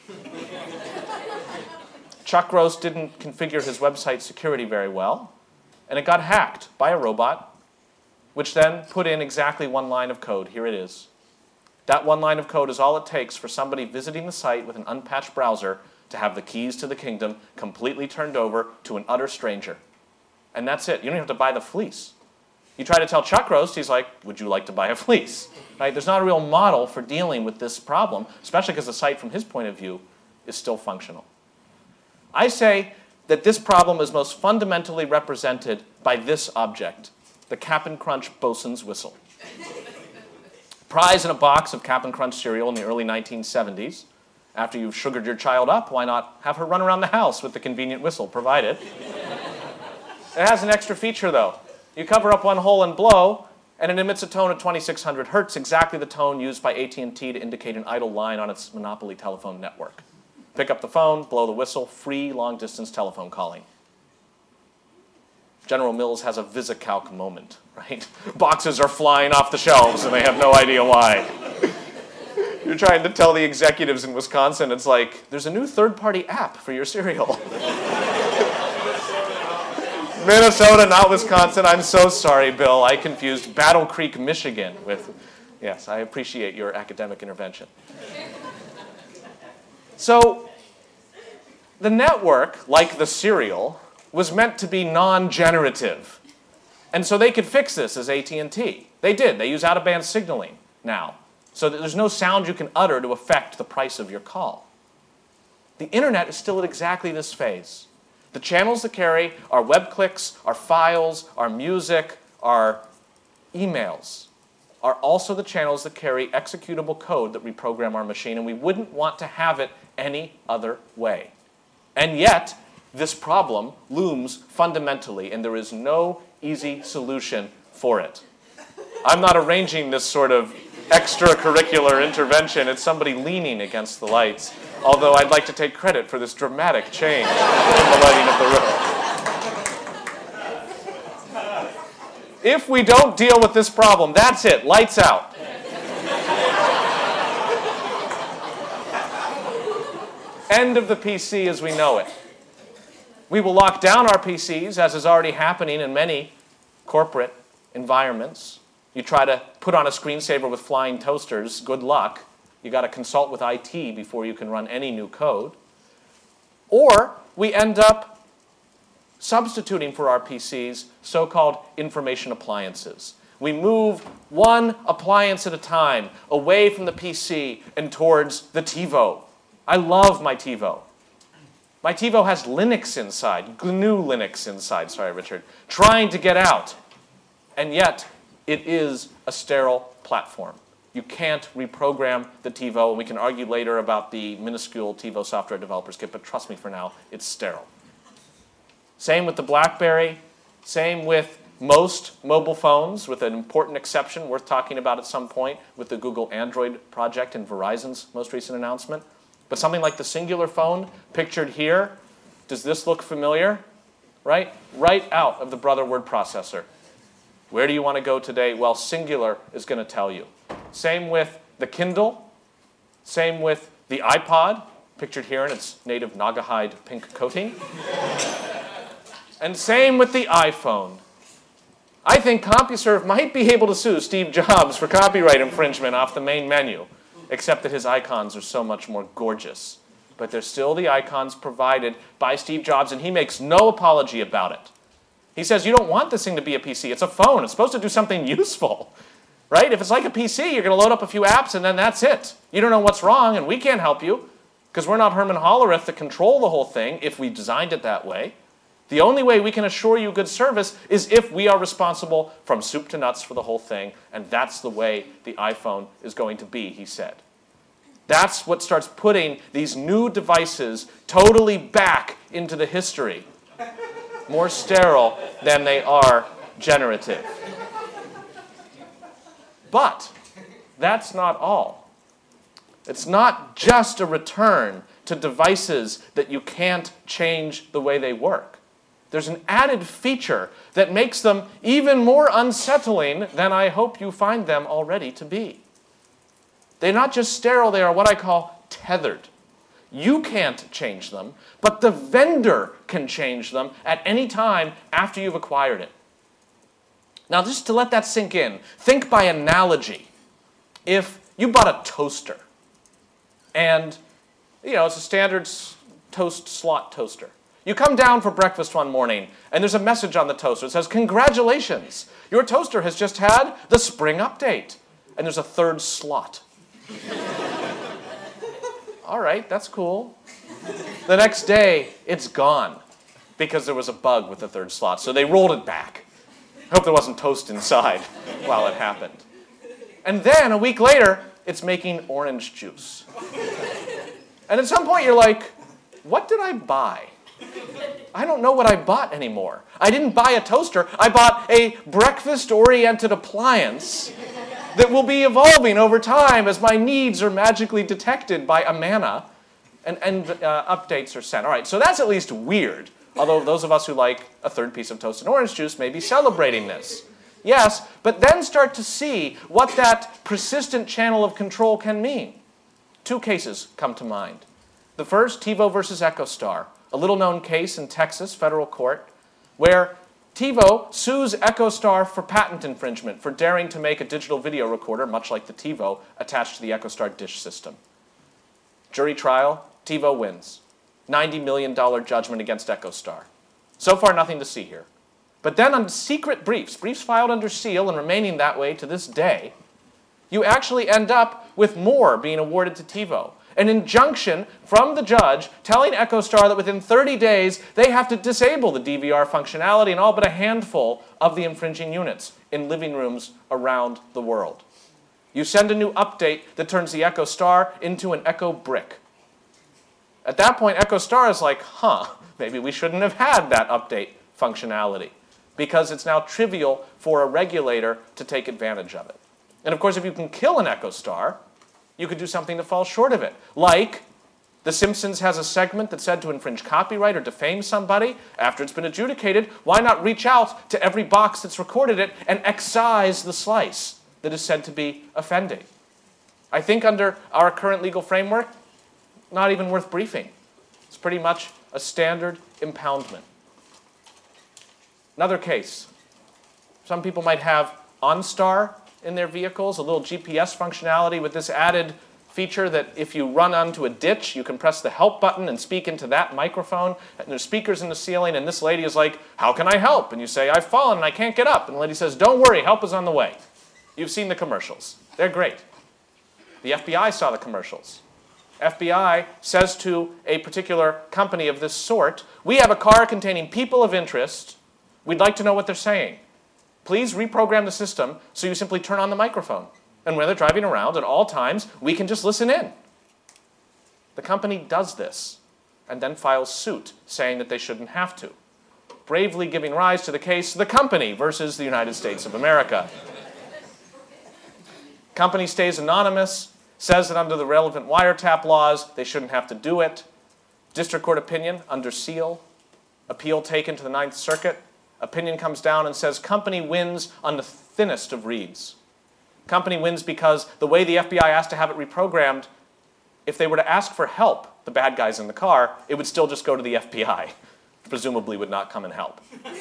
Chuck Roast didn't configure his website security very well, and it got hacked by a robot, which then put in exactly one line of code. Here it is. That one line of code is all it takes for somebody visiting the site with an unpatched browser to have the keys to the kingdom completely turned over to an utter stranger. And that's it. You don't have to buy the fleece. You try to tell Chuck Roast, he's like, would you like to buy a fleece? Right? There's not a real model for dealing with this problem, especially because the site, from his point of view, is still functional. I say that this problem is most fundamentally represented by this object, the Cap'n Crunch bosun's whistle. Prize in a box of Cap'n Crunch cereal in the early 1970s. After you've sugared your child up, why not have her run around the house with the convenient whistle provided? It has an extra feature, though. You cover up one hole and blow, and it emits a tone at 2600 hertz, exactly the tone used by AT&T to indicate an idle line on its monopoly telephone network. Pick up the phone, blow the whistle, free long-distance telephone calling. General Mills has a VisiCalc moment, right? Boxes are flying off the shelves and they have no idea why. You're trying to tell the executives in Wisconsin, it's like, there's a new third-party app for your cereal. Minnesota, not Wisconsin. I'm so sorry, Bill. I confused Battle Creek, Michigan with, yes, I appreciate your academic intervention. So, the network, like the cereal, was meant to be non-generative. And so they could fix this as AT&T. They did. They use out-of-band signaling now, so that there's no sound you can utter to affect the price of your call. The internet is still at exactly this phase. The channels that carry are web clicks, are files, are music, are emails, are also the channels that carry executable code that reprogram our machine, and we wouldn't want to have it any other way. And yet, this problem looms fundamentally, and there is no easy solution for it. I'm not arranging this sort of extracurricular intervention. It's somebody leaning against the lights, although I'd like to take credit for this dramatic change in the lighting of the room. If we don't deal with this problem, that's it, lights out. End of the PC as we know it. We will lock down our PCs, as is already happening in many corporate environments. You try to put on a screensaver with flying toasters, good luck. You got to consult with IT before you can run any new code. Or we end up substituting for our PCs so-called information appliances. We move one appliance at a time away from the PC and towards the TiVo. I love my TiVo. My TiVo has Linux inside, GNU Linux inside, sorry, Richard, trying to get out. And yet, it is a sterile platform. You can't reprogram the TiVo, and we can argue later about the minuscule TiVo software developers kit, but trust me, for now, it's sterile. Same with the BlackBerry, same with most mobile phones, with an important exception worth talking about at some point with the Google Android project and Verizon's most recent announcement. But something like the Singular phone, pictured here, does this look familiar? Right? Right out of the Brother word processor. Where do you want to go today? Well, Singular is going to tell you. Same with the Kindle, same with the iPod, pictured here in its native Naugahyde pink coating. And same with the iPhone. I think CompuServe might be able to sue Steve Jobs for copyright infringement off the main menu, except that his icons are so much more gorgeous. But they're still the icons provided by Steve Jobs, and he makes no apology about it. He says, you don't want this thing to be a PC. It's a phone. It's supposed to do something useful, right? If it's like a PC, you're going to load up a few apps, and then that's it. You don't know what's wrong, and we can't help you, because we're not Herman Hollerith to control the whole thing if we designed it that way. The only way we can assure you good service is if we are responsible from soup to nuts for the whole thing, and that's the way the iPhone is going to be, he said. That's what starts putting these new devices totally back into the history. More sterile than they are generative. But that's not all. It's not just a return to devices that you can't change the way they work. There's an added feature that makes them even more unsettling than I hope you find them already to be. They're not just sterile, they are what I call tethered. You can't change them, but the vendor can change them at any time after you've acquired it. Now, just to let that sink in, think by analogy. If you bought a toaster, and it's a standard toast slot toaster. You come down for breakfast one morning, and there's a message on the toaster that says, congratulations, your toaster has just had the spring update. And there's a third slot. All right, that's cool. The next day, it's gone because there was a bug with the third slot, so they rolled it back. I hope there wasn't toast inside while it happened. And then, a week later, it's making orange juice. And at some point, you're like, what did I buy? I don't know what I bought anymore. I didn't buy a toaster. I bought a breakfast-oriented appliance that will be evolving over time as my needs are magically detected by Amana and updates are sent. All right, so that's at least weird, although those of us who like a third piece of toasted orange juice may be celebrating this. Yes, but then start to see what that persistent channel of control can mean. Two cases come to mind. The first, TiVo versus EchoStar, a little-known case in Texas federal court where TiVo sues EchoStar for patent infringement for daring to make a digital video recorder, much like the TiVo, attached to the EchoStar dish system. Jury trial, TiVo wins. $90 million judgment against EchoStar. So far, nothing to see here. But then on secret briefs filed under seal and remaining that way to this day, you actually end up with more being awarded to TiVo. An injunction from the judge telling EchoStar that within 30 days they have to disable the DVR functionality in all but a handful of the infringing units in living rooms around the world. You send a new update that turns the Echo Star into an Echo Brick. At that point, Echo Star is like, maybe we shouldn't have had that update functionality, because it's now trivial for a regulator to take advantage of it. And of course, if you can kill an Echo Star, you could do something to fall short of it. Like, The Simpsons has a segment that's said to infringe copyright or defame somebody. After it's been adjudicated, why not reach out to every box that's recorded it and excise the slice that is said to be offending? I think under our current legal framework, not even worth briefing. It's pretty much a standard impoundment. Another case. Some people might have OnStar in their vehicles, a little GPS functionality with this added feature that if you run onto a ditch, you can press the help button and speak into that microphone. And there's speakers in the ceiling, and this lady is like, "How can I help?" And you say, "I've fallen and I can't get up." And the lady says, "Don't worry, help is on the way." You've seen the commercials. They're great. The FBI saw the commercials. FBI says to a particular company of this sort, "We have a car containing people of interest. We'd like to know what they're saying. Please reprogram the system so you simply turn on the microphone. And when they're driving around at all times, we can just listen in." The company does this and then files suit saying that they shouldn't have to, bravely giving rise to the case the company versus the United States of America. Company stays anonymous, says that under the relevant wiretap laws, they shouldn't have to do it. District court opinion under seal. Appeal taken to the Ninth Circuit. Opinion comes down and says company wins on the thinnest of reeds. Company wins because the way the FBI asked to have it reprogrammed, if they were to ask for help, the bad guys in the car, it would still just go to the FBI. Presumably would not come and help.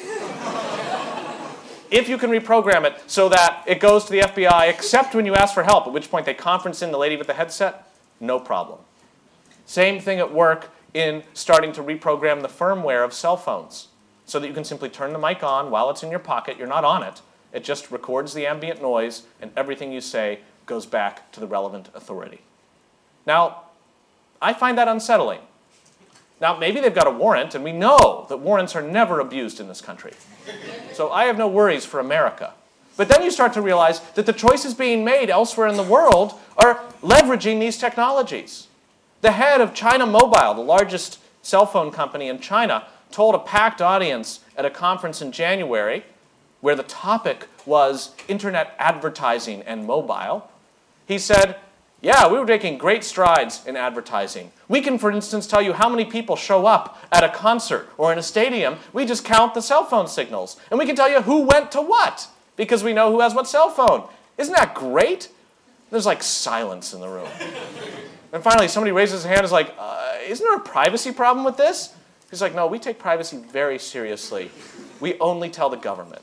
If you can reprogram it so that it goes to the FBI except when you ask for help, at which point they conference in the lady with the headset, no problem. Same thing at work in starting to reprogram the firmware of cell phones so that you can simply turn the mic on while it's in your pocket. You're not on it. It just records the ambient noise, and everything you say goes back to the relevant authority. Now, I find that unsettling. Now, maybe they've got a warrant, and we know that warrants are never abused in this country. So I have no worries for America. But then you start to realize that the choices being made elsewhere in the world are leveraging these technologies. The head of China Mobile, the largest cell phone company in China, told a packed audience at a conference in January, where the topic was internet advertising and mobile. He said, "Yeah, we were making great strides in advertising. We can, for instance, tell you how many people show up at a concert or in a stadium. We just count the cell phone signals. And we can tell you who went to what, because we know who has what cell phone. Isn't that great?" There's like silence in the room. And finally, somebody raises his hand and is like, "Isn't there a privacy problem with this?" He's like, "No, we take privacy very seriously. We only tell the government."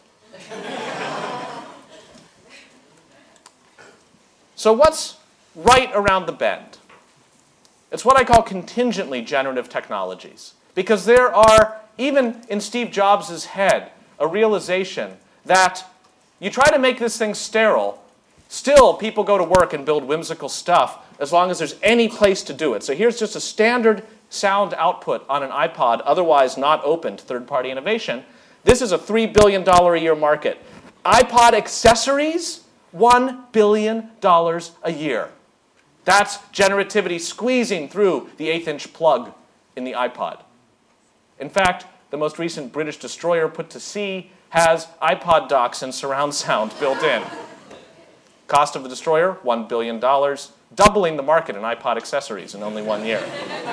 So what's right around the bend? It's what I call contingently generative technologies. Because there are, even in Steve Jobs' head, a realization that you try to make this thing sterile, still people go to work and build whimsical stuff as long as there's any place to do it. So here's just a standard sound output on an iPod, otherwise not open to third-party innovation. This is a $3 billion a year market. iPod accessories, $1 billion a year. That's generativity squeezing through the 1/8-inch plug in the iPod. In fact, the most recent British destroyer put to sea has iPod docks and surround sound built in. Cost of the destroyer, $1 billion, doubling the market in iPod accessories in only 1 year.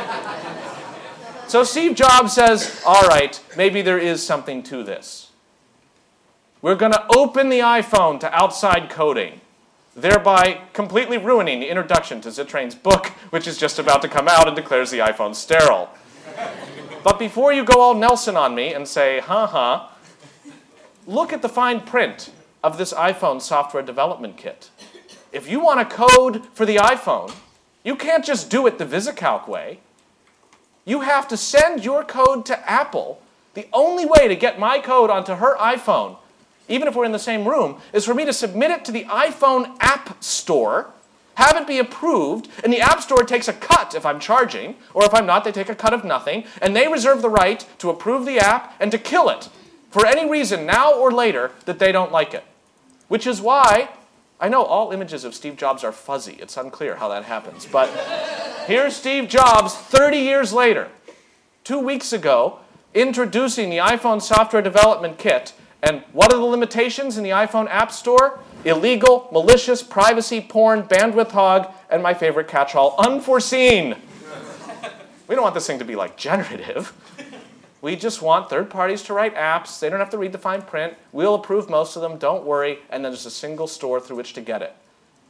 So Steve Jobs says, all right, maybe there is something to this. We're going to open the iPhone to outside coding, thereby completely ruining the introduction to Zittrain's book, which is just about to come out and declares the iPhone sterile. But before you go all Nelson on me and say, look at the fine print of this iPhone software development kit. If you want to code for the iPhone, you can't just do it the VisiCalc way. You have to send your code to Apple. The only way to get my code onto her iPhone, even if we're in the same room, is for me to submit it to the iPhone App Store, have it be approved, and the App Store takes a cut if I'm charging, or if I'm not, they take a cut of nothing, and they reserve the right to approve the app and to kill it for any reason, now or later, that they don't like it. Which is why I know all images of Steve Jobs are fuzzy. It's unclear how that happens. But here's Steve Jobs 30 years later, 2 weeks ago, introducing the iPhone Software Development Kit. And what are the limitations in the iPhone App Store? Illegal, malicious, privacy, porn, bandwidth hog, and my favorite catch-all, unforeseen. We don't want this thing to be like generative. We just want third parties to write apps. They don't have to read the fine print. We'll approve most of them, don't worry, and then there's a single store through which to get it.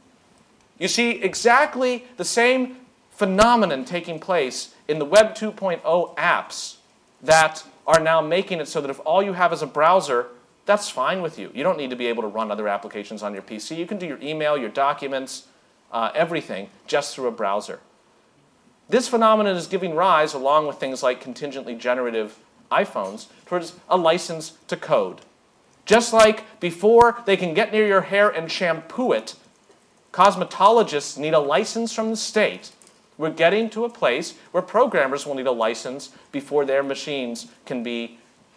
You see exactly the same phenomenon taking place in the Web 2.0 apps that are now making it so that if all you have is a browser, that's fine with you. You don't need to be able to run other applications on your PC. You can do your email, your documents, everything just through a browser. This phenomenon is giving rise, along with things like contingently generative iPhones, towards a license to code. Just like before they can get near your hair and shampoo it, cosmetologists need a license from the state. We're getting to a place where programmers will need a license before their machines can be,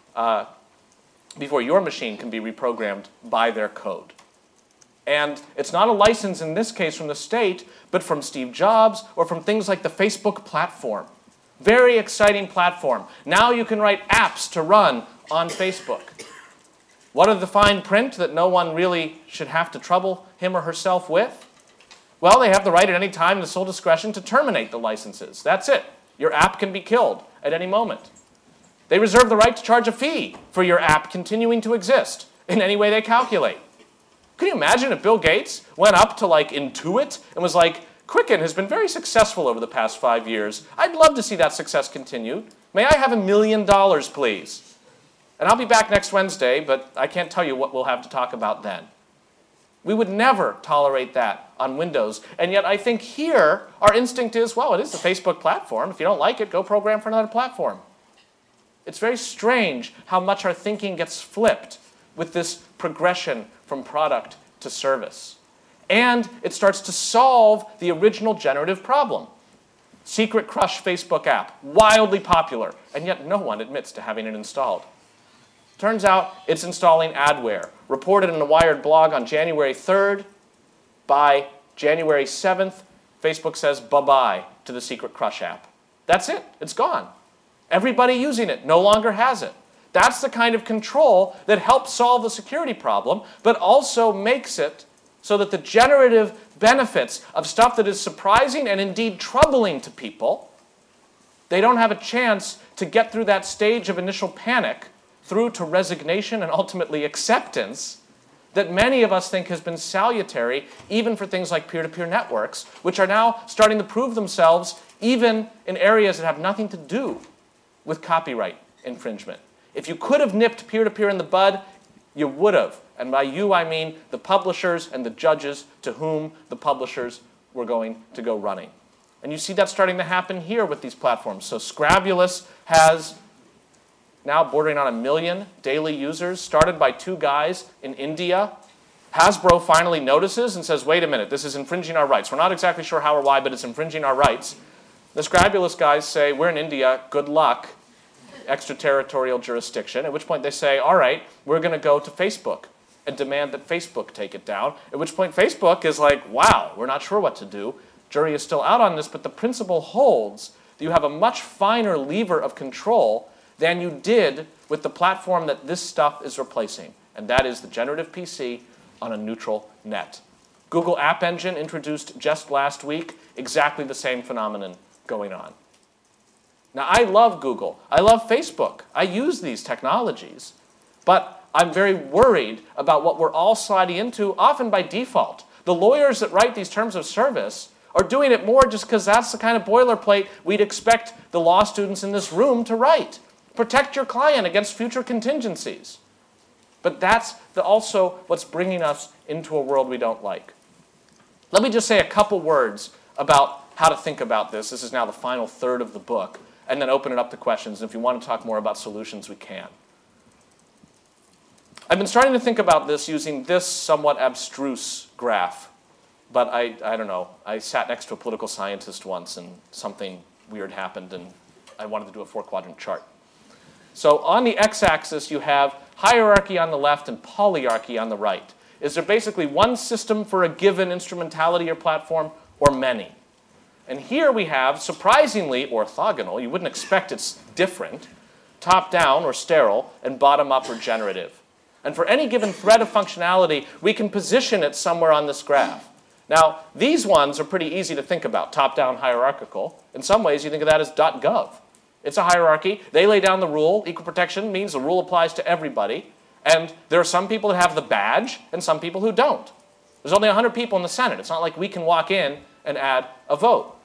before your machine can be reprogrammed by their code. And it's not a license in this case from the state, but from Steve Jobs or from things like the Facebook platform. Very exciting platform. Now you can write apps to run on Facebook. What are the fine print that no one really should have to trouble him or herself with? Well, they have the right at any time, the sole discretion, to terminate the licenses. That's it. Your app can be killed at any moment. They reserve the right to charge a fee for your app continuing to exist in any way they calculate. Can you imagine if Bill Gates went up to like Intuit and was like, Quicken has been very successful over the past 5 years. I'd love to see that success continue. May I have $1 million, please? And I'll be back next Wednesday, but I can't tell you what we'll have to talk about then. We would never tolerate that on Windows. And yet I think here our instinct is, well, it is the Facebook platform. If you don't like it, go program for another platform. It's very strange how much our thinking gets flipped with this progression from product to service. And it starts to solve the original generative problem. Secret Crush Facebook app, wildly popular, and yet no one admits to having it installed. Turns out it's installing adware. Reported in a Wired blog on January 3rd. By January 7th, Facebook says bye-bye to the Secret Crush app. That's it. It's gone. Everybody using it no longer has it. That's the kind of control that helps solve the security problem, but also makes it so that the generative benefits of stuff that is surprising and indeed troubling to people, they don't have a chance to get through that stage of initial panic through to resignation and ultimately acceptance that many of us think has been salutary even for things like peer-to-peer networks, which are now starting to prove themselves even in areas that have nothing to do with copyright infringement. If you could have nipped peer-to-peer in the bud, you would have. And by you, I mean the publishers and the judges to whom the publishers were going to go running. And you see that starting to happen here with these platforms. So Scrabulous has now bordering on 1 million daily users, started by 2 guys in India. Hasbro finally notices and says, wait a minute, this is infringing our rights. We're not exactly sure how or why, but it's infringing our rights. The Scrabulous guys say, we're in India, good luck. Extraterritorial jurisdiction, at which point they say, all right, we're going to go to Facebook and demand that Facebook take it down, at which point Facebook is like, wow, we're not sure what to do. Jury is still out on this, but the principle holds that you have a much finer lever of control than you did with the platform that this stuff is replacing, and that is the generative PC on a neutral net. Google App Engine introduced just last week, exactly the same phenomenon going on. Now, I love Google. I love Facebook. I use these technologies. But I'm very worried about what we're all sliding into, often by default. The lawyers that write these terms of service are doing it more just because that's the kind of boilerplate we'd expect the law students in this room to write. Protect your client against future contingencies. But that's also what's bringing us into a world we don't like. Let me just say a couple words about how to think about this. This is now the final third of the book. And then open it up to questions. And if you want to talk more about solutions, we can. I've been starting to think about this using this somewhat abstruse graph. But I don't know. I sat next to a political scientist once, and something weird happened, and I wanted to do a 4-quadrant chart. So on the x-axis, you have hierarchy on the left and polyarchy on the right. Is there basically one system for a given instrumentality or platform, or many? And here we have, surprisingly orthogonal, you wouldn't expect it's different, top-down or sterile, and bottom-up or generative. And for any given thread of functionality, we can position it somewhere on this graph. Now, these ones are pretty easy to think about, top-down hierarchical. In some ways, you think of that as .gov. It's a hierarchy. They lay down the rule. Equal protection means the rule applies to everybody. And there are some people that have the badge and some people who don't. There's only 100 people in the Senate. It's not like we can walk in and add a vote.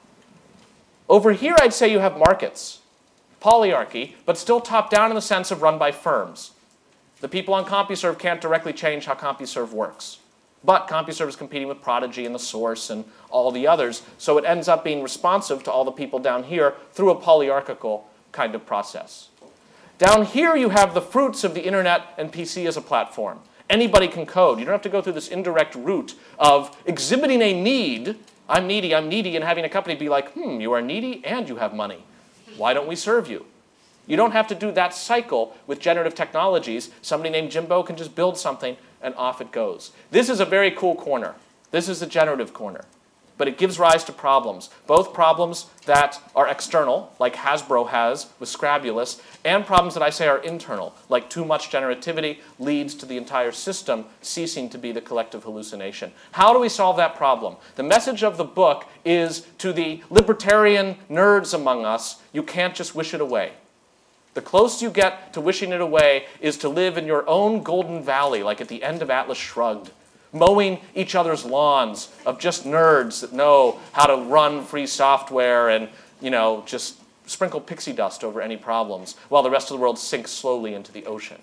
Over here, I'd say you have markets, polyarchy, but still top-down in the sense of run by firms. The people on CompuServe can't directly change how CompuServe works. But CompuServe is competing with Prodigy and the Source and all the others, so it ends up being responsive to all the people down here through a polyarchical kind of process. Down here, you have the fruits of the internet and PC as a platform. Anybody can code. You don't have to go through this indirect route of exhibiting a need. I'm needy, and having a company be like, you are needy and you have money. Why don't we serve you? You don't have to do that cycle with generative technologies. Somebody named Jimbo can just build something and off it goes. This is a very cool corner. This is the generative corner. But it gives rise to problems, both problems that are external, like Hasbro has with Scrabulous, and problems that I say are internal, like too much generativity leads to the entire system ceasing to be the collective hallucination. How do we solve that problem? The message of the book is to the libertarian nerds among us, you can't just wish it away. The closest you get to wishing it away is to live in your own golden valley, like at the end of Atlas Shrugged, mowing each other's lawns of just nerds that know how to run free software and, just sprinkle pixie dust over any problems while the rest of the world sinks slowly into the ocean.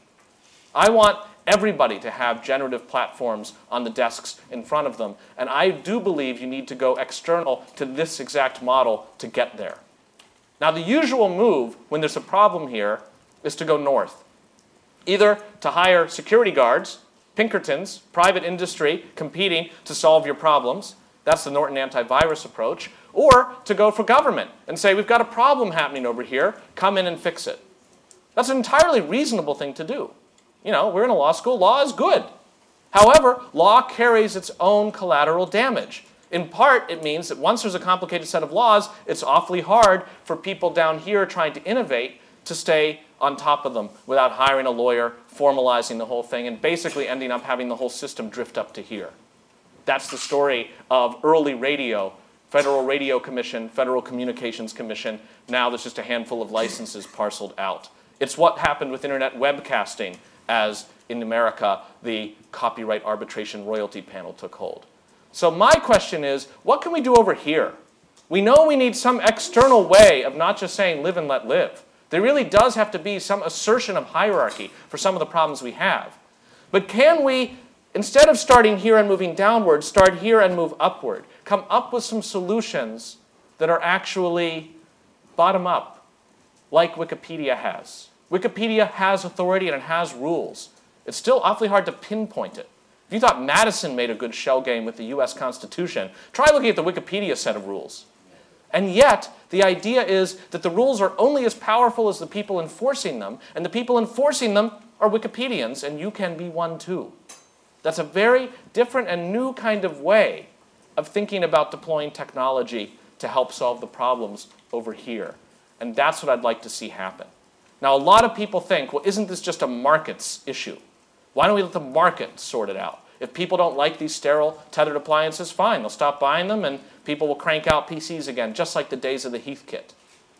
I want everybody to have generative platforms on the desks in front of them, and I do believe you need to go external to this exact model to get there. Now, the usual move when there's a problem here is to go north, either to hire security guards, Pinkertons, private industry competing to solve your problems. That's the Norton antivirus approach. Or to go for government and say, we've got a problem happening over here, come in and fix it. That's an entirely reasonable thing to do. We're in a law school, law is good. However, law carries its own collateral damage. In part, it means that once there's a complicated set of laws, it's awfully hard for people down here trying to innovate to stay on top of them without hiring a lawyer, formalizing the whole thing, and basically ending up having the whole system drift up to here. That's the story of early radio, Federal Radio Commission, Federal Communications Commission. Now there's just a handful of licenses parceled out. It's what happened with internet webcasting as, in America, the Copyright Arbitration Royalty Panel took hold. So my question is, what can we do over here? We know we need some external way of not just saying live and let live. There really does have to be some assertion of hierarchy for some of the problems we have. But can we, instead of starting here and moving downward, start here and move upward? Come up with some solutions that are actually bottom-up, like Wikipedia has. Wikipedia has authority and it has rules. It's still awfully hard to pinpoint it. If you thought Madison made a good shell game with the US Constitution, try looking at the Wikipedia set of rules. And yet, the idea is that the rules are only as powerful as the people enforcing them, and the people enforcing them are Wikipedians, and you can be one too. That's a very different and new kind of way of thinking about deploying technology to help solve the problems over here. And that's what I'd like to see happen. Now, a lot of people think, well, isn't this just a markets issue? Why don't we let the market sort it out? If people don't like these sterile tethered appliances, fine, they'll stop buying them and people will crank out PCs again, just like the days of the Heathkit.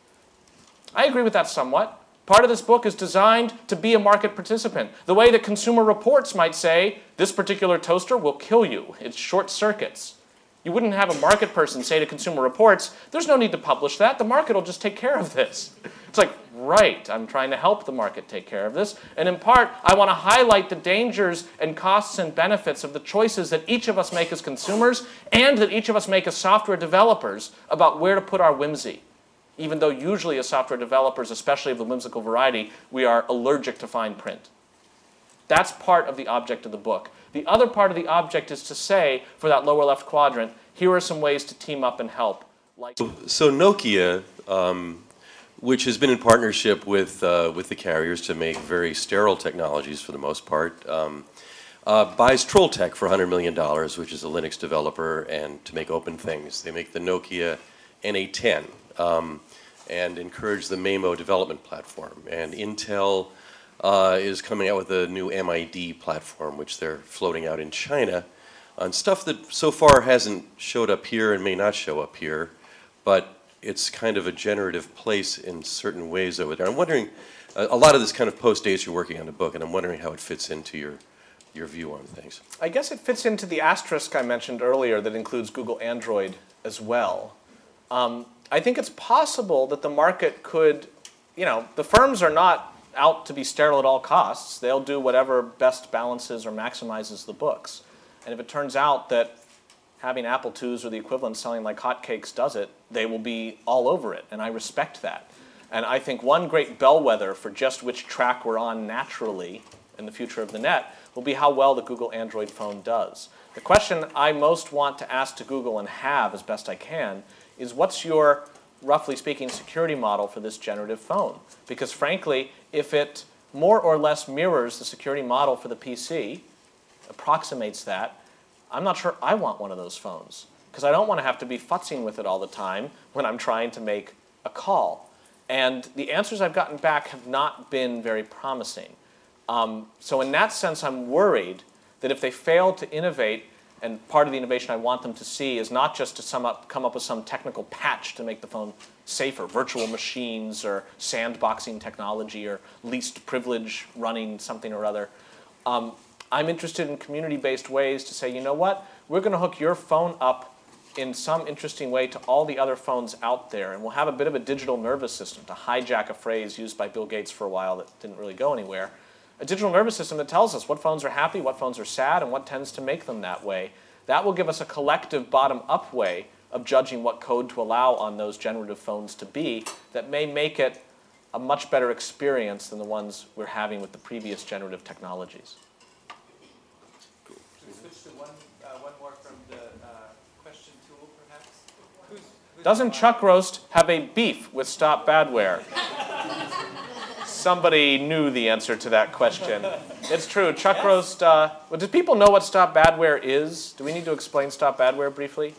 I agree with that somewhat. Part of this book is designed to be a market participant. The way that Consumer Reports might say, this particular toaster will kill you. It short circuits. You wouldn't have a market person say to Consumer Reports, there's no need to publish that. The market will just take care of this. It's like, right, I'm trying to help the market take care of this. And in part, I want to highlight the dangers and costs and benefits of the choices that each of us make as consumers and that each of us make as software developers about where to put our whimsy. Even though usually as software developers, especially of the whimsical variety, we are allergic to fine print. That's part of the object of the book. The other part of the object is to say, for that lower left quadrant, here are some ways to team up and help. So Nokia, which has been in partnership with the carriers to make very sterile technologies for the most part, buys Trolltech for $100 million, which is a Linux developer, and to make open things. They make the Nokia NA10 and encourage the Maemo development platform. And Intel is coming out with a new MID platform, which they're floating out in China on stuff that so far hasn't showed up here and may not show up here, but it's kind of a generative place in certain ways over there. I'm wondering, a lot of this kind of postdates you're working on the book, and I'm wondering how it fits into your view on things. I guess it fits into the asterisk I mentioned earlier that includes Google Android as well. I think it's possible that the market could, the firms are not out to be sterile at all costs. They'll do whatever best balances or maximizes the books. And if it turns out that having Apple IIs or the equivalent selling like hotcakes does it, they will be all over it, and I respect that. And I think one great bellwether for just which track we're on naturally in the future of the net will be how well the Google Android phone does. The question I most want to ask to Google and have as best I can is, what's your, roughly speaking, security model for this generative phone? Because frankly, if it more or less mirrors the security model for the PC, approximates that, I'm not sure I want one of those phones, because I don't want to have to be futzing with it all the time when I'm trying to make a call. And the answers I've gotten back have not been very promising. So in that sense, I'm worried that if they fail to innovate, and part of the innovation I want them to see is not just to come up with some technical patch to make the phone safer, virtual machines or sandboxing technology or least privilege running something or other. I'm interested in community-based ways to say, you know what, we're going to hook your phone up in some interesting way to all the other phones out there, and we'll have a bit of a digital nervous system, to hijack a phrase used by Bill Gates for a while that didn't really go anywhere. A digital nervous system that tells us what phones are happy, what phones are sad, and what tends to make them that way. That will give us a collective bottom-up way of judging what code to allow on those generative phones to be that may make it a much better experience than the ones we're having with the previous generative technologies. Switch to one more from the question tool, perhaps. Doesn't Chuck Roast have a beef with Stop Badware? Somebody knew the answer to that question. It's true. Chuck Roast. Well, do people know what Stop Badware is? Do we need to explain Stop Badware briefly?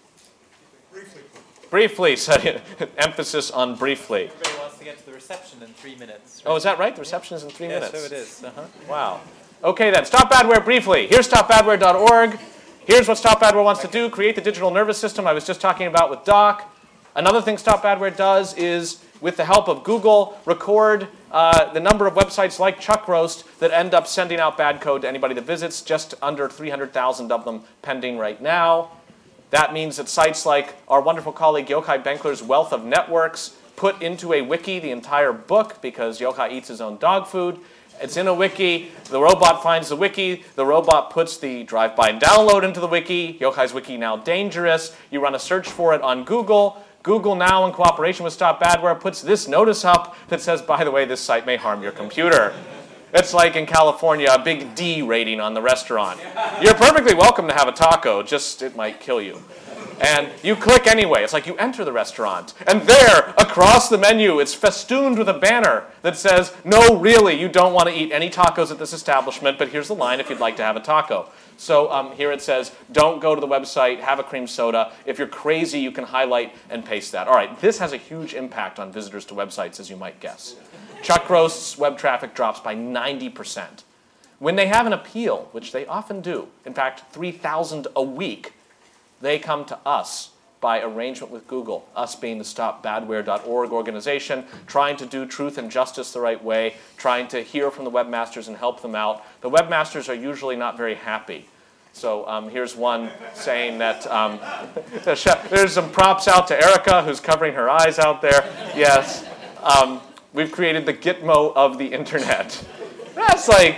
Briefly. So, emphasis on briefly. Everybody wants to get to the reception in 3 minutes. Right? Oh, is that right? The reception is in 3 minutes. Yeah, so it is. Wow. Okay then, Stop Badware briefly. Here's stopbadware.org. Here's what Stop Badware wants to do, create the digital nervous system I was just talking about with Doc. Another thing Stop Badware does is, with the help of Google, record the number of websites like Chuck Roast that end up sending out bad code to anybody that visits, just under 300,000 of them pending right now. That means that sites like our wonderful colleague Yochai Benkler's Wealth of Networks put into a wiki the entire book, because Yochai eats his own dog food. It's in a wiki. The robot finds the wiki. The robot puts the drive-by and download into the wiki. Yochai's wiki now dangerous. You run a search for it on Google. Google now, in cooperation with Stop Badware, puts this notice up that says, by the way, this site may harm your computer. It's like in California, a big D rating on the restaurant. You're perfectly welcome to have a taco, just it might kill you. And you click anyway. It's like you enter the restaurant. And there, across the menu, it's festooned with a banner that says, no, really, you don't want to eat any tacos at this establishment, but here's the line if you'd like to have a taco. So here it says, don't go to the website, have a cream soda. If you're crazy, you can highlight and paste that. All right, this has a huge impact on visitors to websites, as you might guess. Chuck Roast's web traffic drops by 90%. When they have an appeal, which they often do, in fact, 3,000 a week, they come to us by arrangement with Google, us being the StopBadware.org organization, trying to do truth and justice the right way, trying to hear from the webmasters and help them out. The webmasters are usually not very happy. So here's one saying that there's some props out to Erica, who's covering her eyes out there. Yes, we've created the Gitmo of the internet. That's like,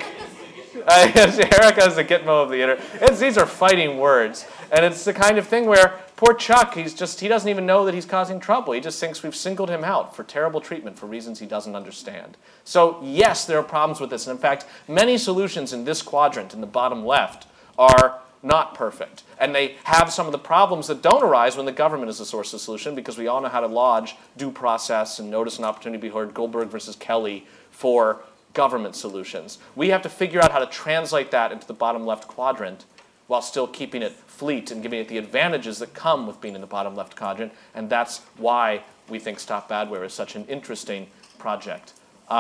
Erica is the Gitmo of the internet. These are fighting words. And it's the kind of thing where poor Chuck, he doesn't even know that he's causing trouble. He just thinks we've singled him out for terrible treatment for reasons he doesn't understand. So yes, there are problems with this. And in fact, many solutions in this quadrant, in the bottom left, are not perfect. And they have some of the problems that don't arise when the government is the source of the solution, because we all know how to lodge due process and notice and opportunity to be heard, Goldberg versus Kelly, for government solutions. We have to figure out how to translate that into the bottom left quadrant while still keeping it fleet and giving it the advantages that come with being in the bottom left quadrant, and that's why we think Stop Badware is such an interesting project.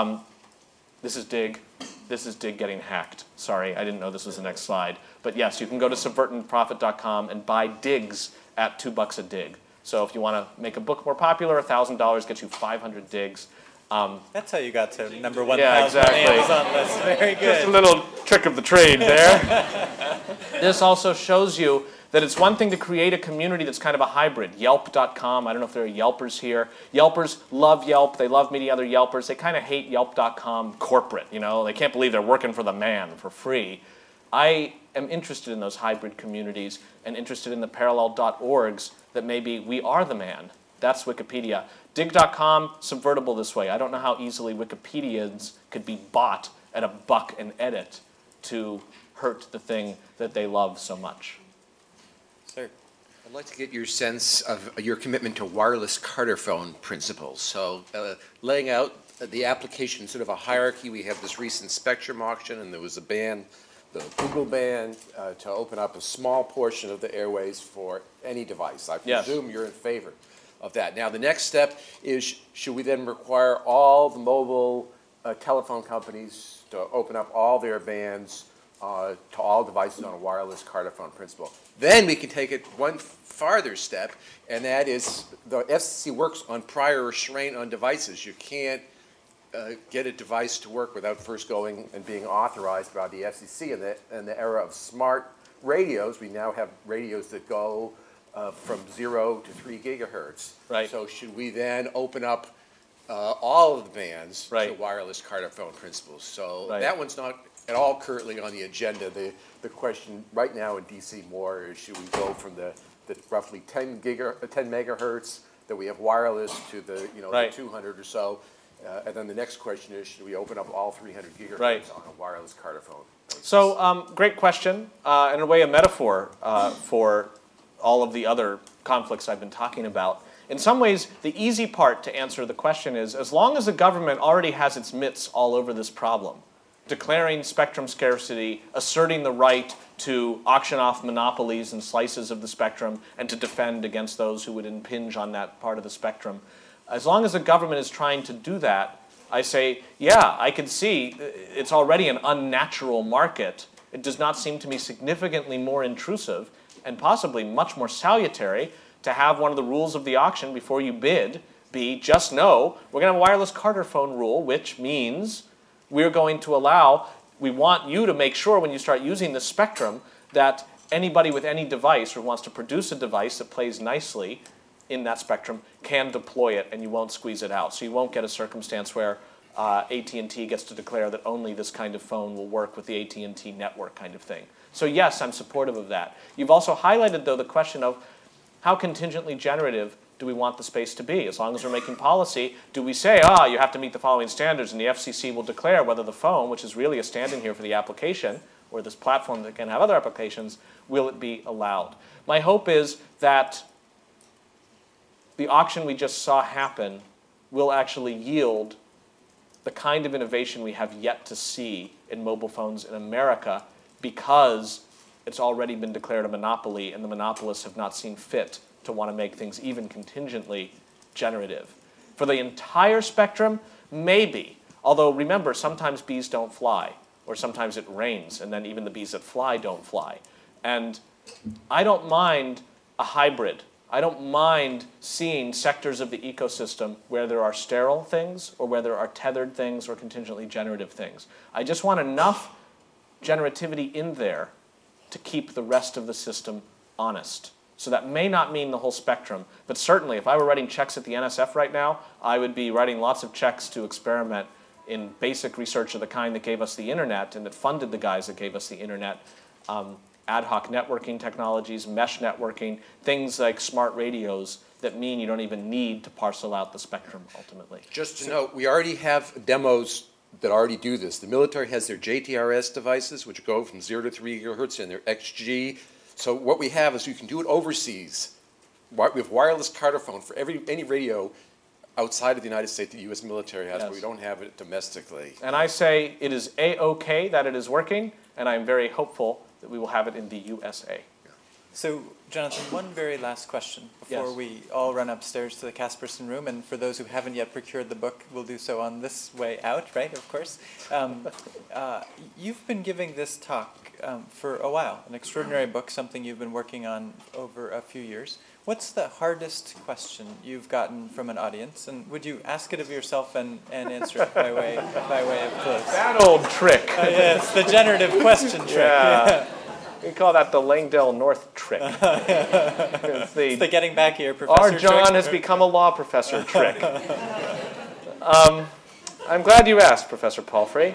This is Dig. This is Dig getting hacked. Sorry, I didn't know this was the next slide. But yes, you can go to subvertandprofit.com and buy digs at $2 a dig. So if you want to make a book more popular, $1,000 gets you 500 digs. That's how you got to number 1,000 Yeah, exactly. on the Amazon list. Very good. Just a little trick of the trade there. This also shows you that it's one thing to create a community that's kind of a hybrid. Yelp.com, I don't know if there are Yelpers here. Yelpers love Yelp. They love meeting other Yelpers. They kind of hate Yelp.com corporate, you know. They can't believe they're working for the man for free. I am interested in those hybrid communities and interested in the parallel.orgs that maybe we are the man. That's Wikipedia. Dig.com, subvertible this way. I don't know how easily Wikipedians could be bought at $1 an edit to hurt the thing that they love so much. Sir. I'd like to get your sense of your commitment to wireless Carter phone principles. So laying out the application, sort of a hierarchy, we have this recent Spectrum auction, and there was a ban, the Google ban, to open up a small portion of the airways for any device. I presume you're in favor of that. Now, the next step is, should we then require all the mobile telephone companies to open up all their bands to all devices on a wireless Carter phone principle? Then we can take it one farther step, and that is the FCC works on prior restraint on devices. You can't get a device to work without first going and being authorized by the FCC. In the era of smart radios, we now have radios that go from 0 to 3 gigahertz. Right. So should we then open up all of the bands Right. to wireless Carter phone principles? So Right. that one's not at all currently on the agenda. The question right now in DC more is, should we go from the roughly 10 megahertz that we have wireless to the Right. the 200 or so, and then the next question is, should we open up all 300 gigahertz Right. on a wireless Carter phone? So, great question, in a way a metaphor for all of the other conflicts I've been talking about. In some ways, the easy part to answer the question is, as long as the government already has its mitts all over this problem, declaring spectrum scarcity, asserting the right to auction off monopolies and slices of the spectrum, and to defend against those who would impinge on that part of the spectrum, as long as the government is trying to do that, I say, yeah, I can see it's already an unnatural market. It does not seem to me significantly more intrusive and possibly much more salutary to have one of the rules of the auction before you bid be, just know, we're going to have a wireless Carter phone rule, which means we're going to allow, we want you to make sure when you start using the spectrum that anybody with any device or wants to produce a device that plays nicely in that spectrum can deploy it, and you won't squeeze it out. So you won't get a circumstance where AT&T gets to declare that only this kind of phone will work with the AT&T network kind of thing. So yes, I'm supportive of that. You've also highlighted, though, the question of how contingently generative do we want the space to be? As long as we're making policy, do we say, you have to meet the following standards, and the FCC will declare whether the phone, which is really a stand-in here for the application, or this platform that can have other applications, will it be allowed? My hope is that the auction we just saw happen will actually yield the kind of innovation we have yet to see in mobile phones in America, because it's already been declared a monopoly and the monopolists have not seen fit to want to make things even contingently generative. For the entire spectrum, maybe. Although remember, sometimes bees don't fly, or sometimes it rains, and then even the bees that fly don't fly. And I don't mind a hybrid. I don't mind seeing sectors of the ecosystem where there are sterile things, or where there are tethered things, or contingently generative things. I just want enough generativity in there to keep the rest of the system honest. So that may not mean the whole spectrum, but certainly if I were writing checks at the NSF right now, I would be writing lots of checks to experiment in basic research of the kind that gave us the internet and that funded the guys that gave us the internet. Ad hoc networking technologies, mesh networking, things like smart radios that mean you don't even need to parcel out the spectrum ultimately. Just to note, we already have demos that already do this. The military has their JTRS devices, which go from 0 to 3 gigahertz, and their XG. So what we have is you can do it overseas. We have wireless Carter phone for any radio outside of the United States the U.S. military has, but Yes. we don't have it domestically. And I say it is A-OK that it is working, and I'm very hopeful that we will have it in the USA. So, Jonathan, one very last question before Yes. we all run upstairs to the Casperson room. And for those who haven't yet procured the book, we'll do so on this way out, right? Of course. You've been giving this talk for a while, an extraordinary book, something you've been working on over a few years. What's the hardest question you've gotten from an audience? And would you ask it of yourself and answer it by way of close? That old trick. Yes, the generative question trick. Yeah. We call that the Langdale North trick. It's It's the getting back here, Professor Our John trick. has become a law professor trick. I'm glad you asked, Professor Palfrey.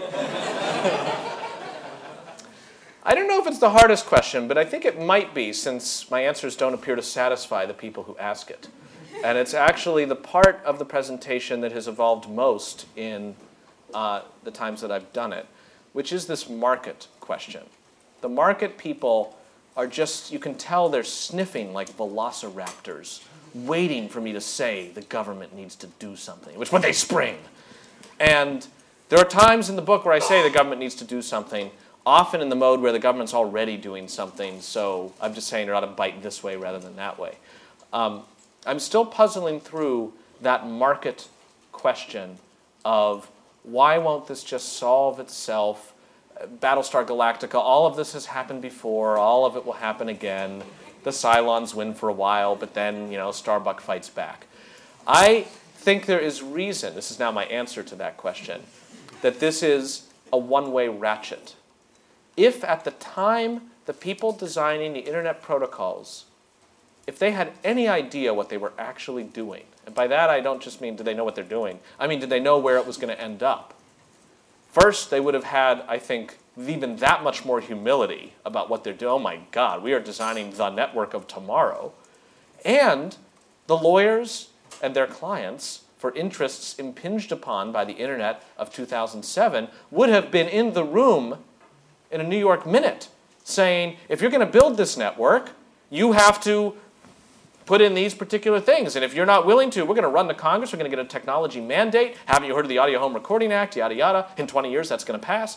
I don't know if it's the hardest question, but I think it might be, since my answers don't appear to satisfy the people who ask it. And it's actually the part of the presentation that has evolved most in the times that I've done it, which is this market question. The market people are just, you can tell they're sniffing like velociraptors, waiting for me to say the government needs to do something, which when they spring. And there are times in the book where I say the government needs to do something, often in the mode where the government's already doing something, so I'm just saying it ought to bite this way rather than that way. I'm still puzzling through that market question of why won't this just solve itself? Battlestar Galactica, all of this has happened before, all of it will happen again. The Cylons win for a while, but then, Starbuck fights back. I think there is reason, this is now my answer to that question, that this is a one-way ratchet. If at the time the people designing the internet protocols, if they had any idea what they were actually doing, and by that I don't just mean did they know what they're doing, I mean did they know where it was going to end up? First, they would have had, I think, even that much more humility about what they're doing. Oh my God, we are designing the network of tomorrow. And the lawyers and their clients, for interests impinged upon by the internet of 2007, would have been in the room in a New York Minute saying, if you're going to build this network, you have to put in these particular things. And if you're not willing to, we're going to run to Congress, we're going to get a technology mandate. Haven't you heard of the Audio Home Recording Act, yada, yada. In 20 years, that's going to pass.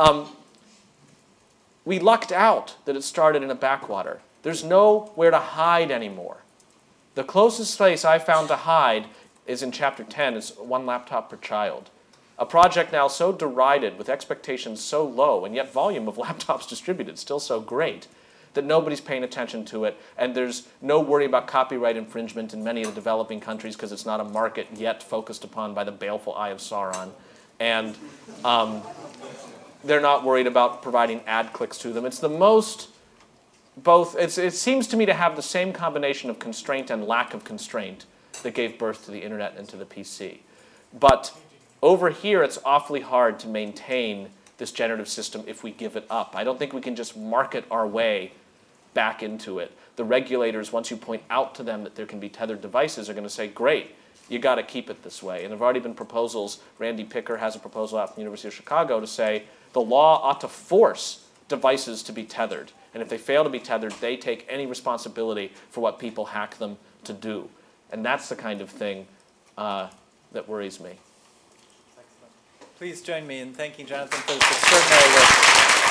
We lucked out that it started in a backwater. There's nowhere to hide anymore. The closest place I found to hide is in Chapter 10, is one laptop per child. A project now so derided, with expectations so low, and yet volume of laptops distributed still so great, that nobody's paying attention to it, and there's no worry about copyright infringement in many of the developing countries because it's not a market yet focused upon by the baleful eye of Sauron. And they're not worried about providing ad clicks to them. It's the most, it seems to me to have the same combination of constraint and lack of constraint that gave birth to the internet and to the PC. But over here, it's awfully hard to maintain this generative system if we give it up. I don't think we can just market our way back into it. The regulators, once you point out to them that there can be tethered devices, are going to say, great, you got to keep it this way. And there have already been proposals. Randy Picker has a proposal out from the University of Chicago to say the law ought to force devices to be tethered. And if they fail to be tethered, they take any responsibility for what people hack them to do. And that's the kind of thing that worries me. Please join me in thanking Jonathan for this extraordinary work.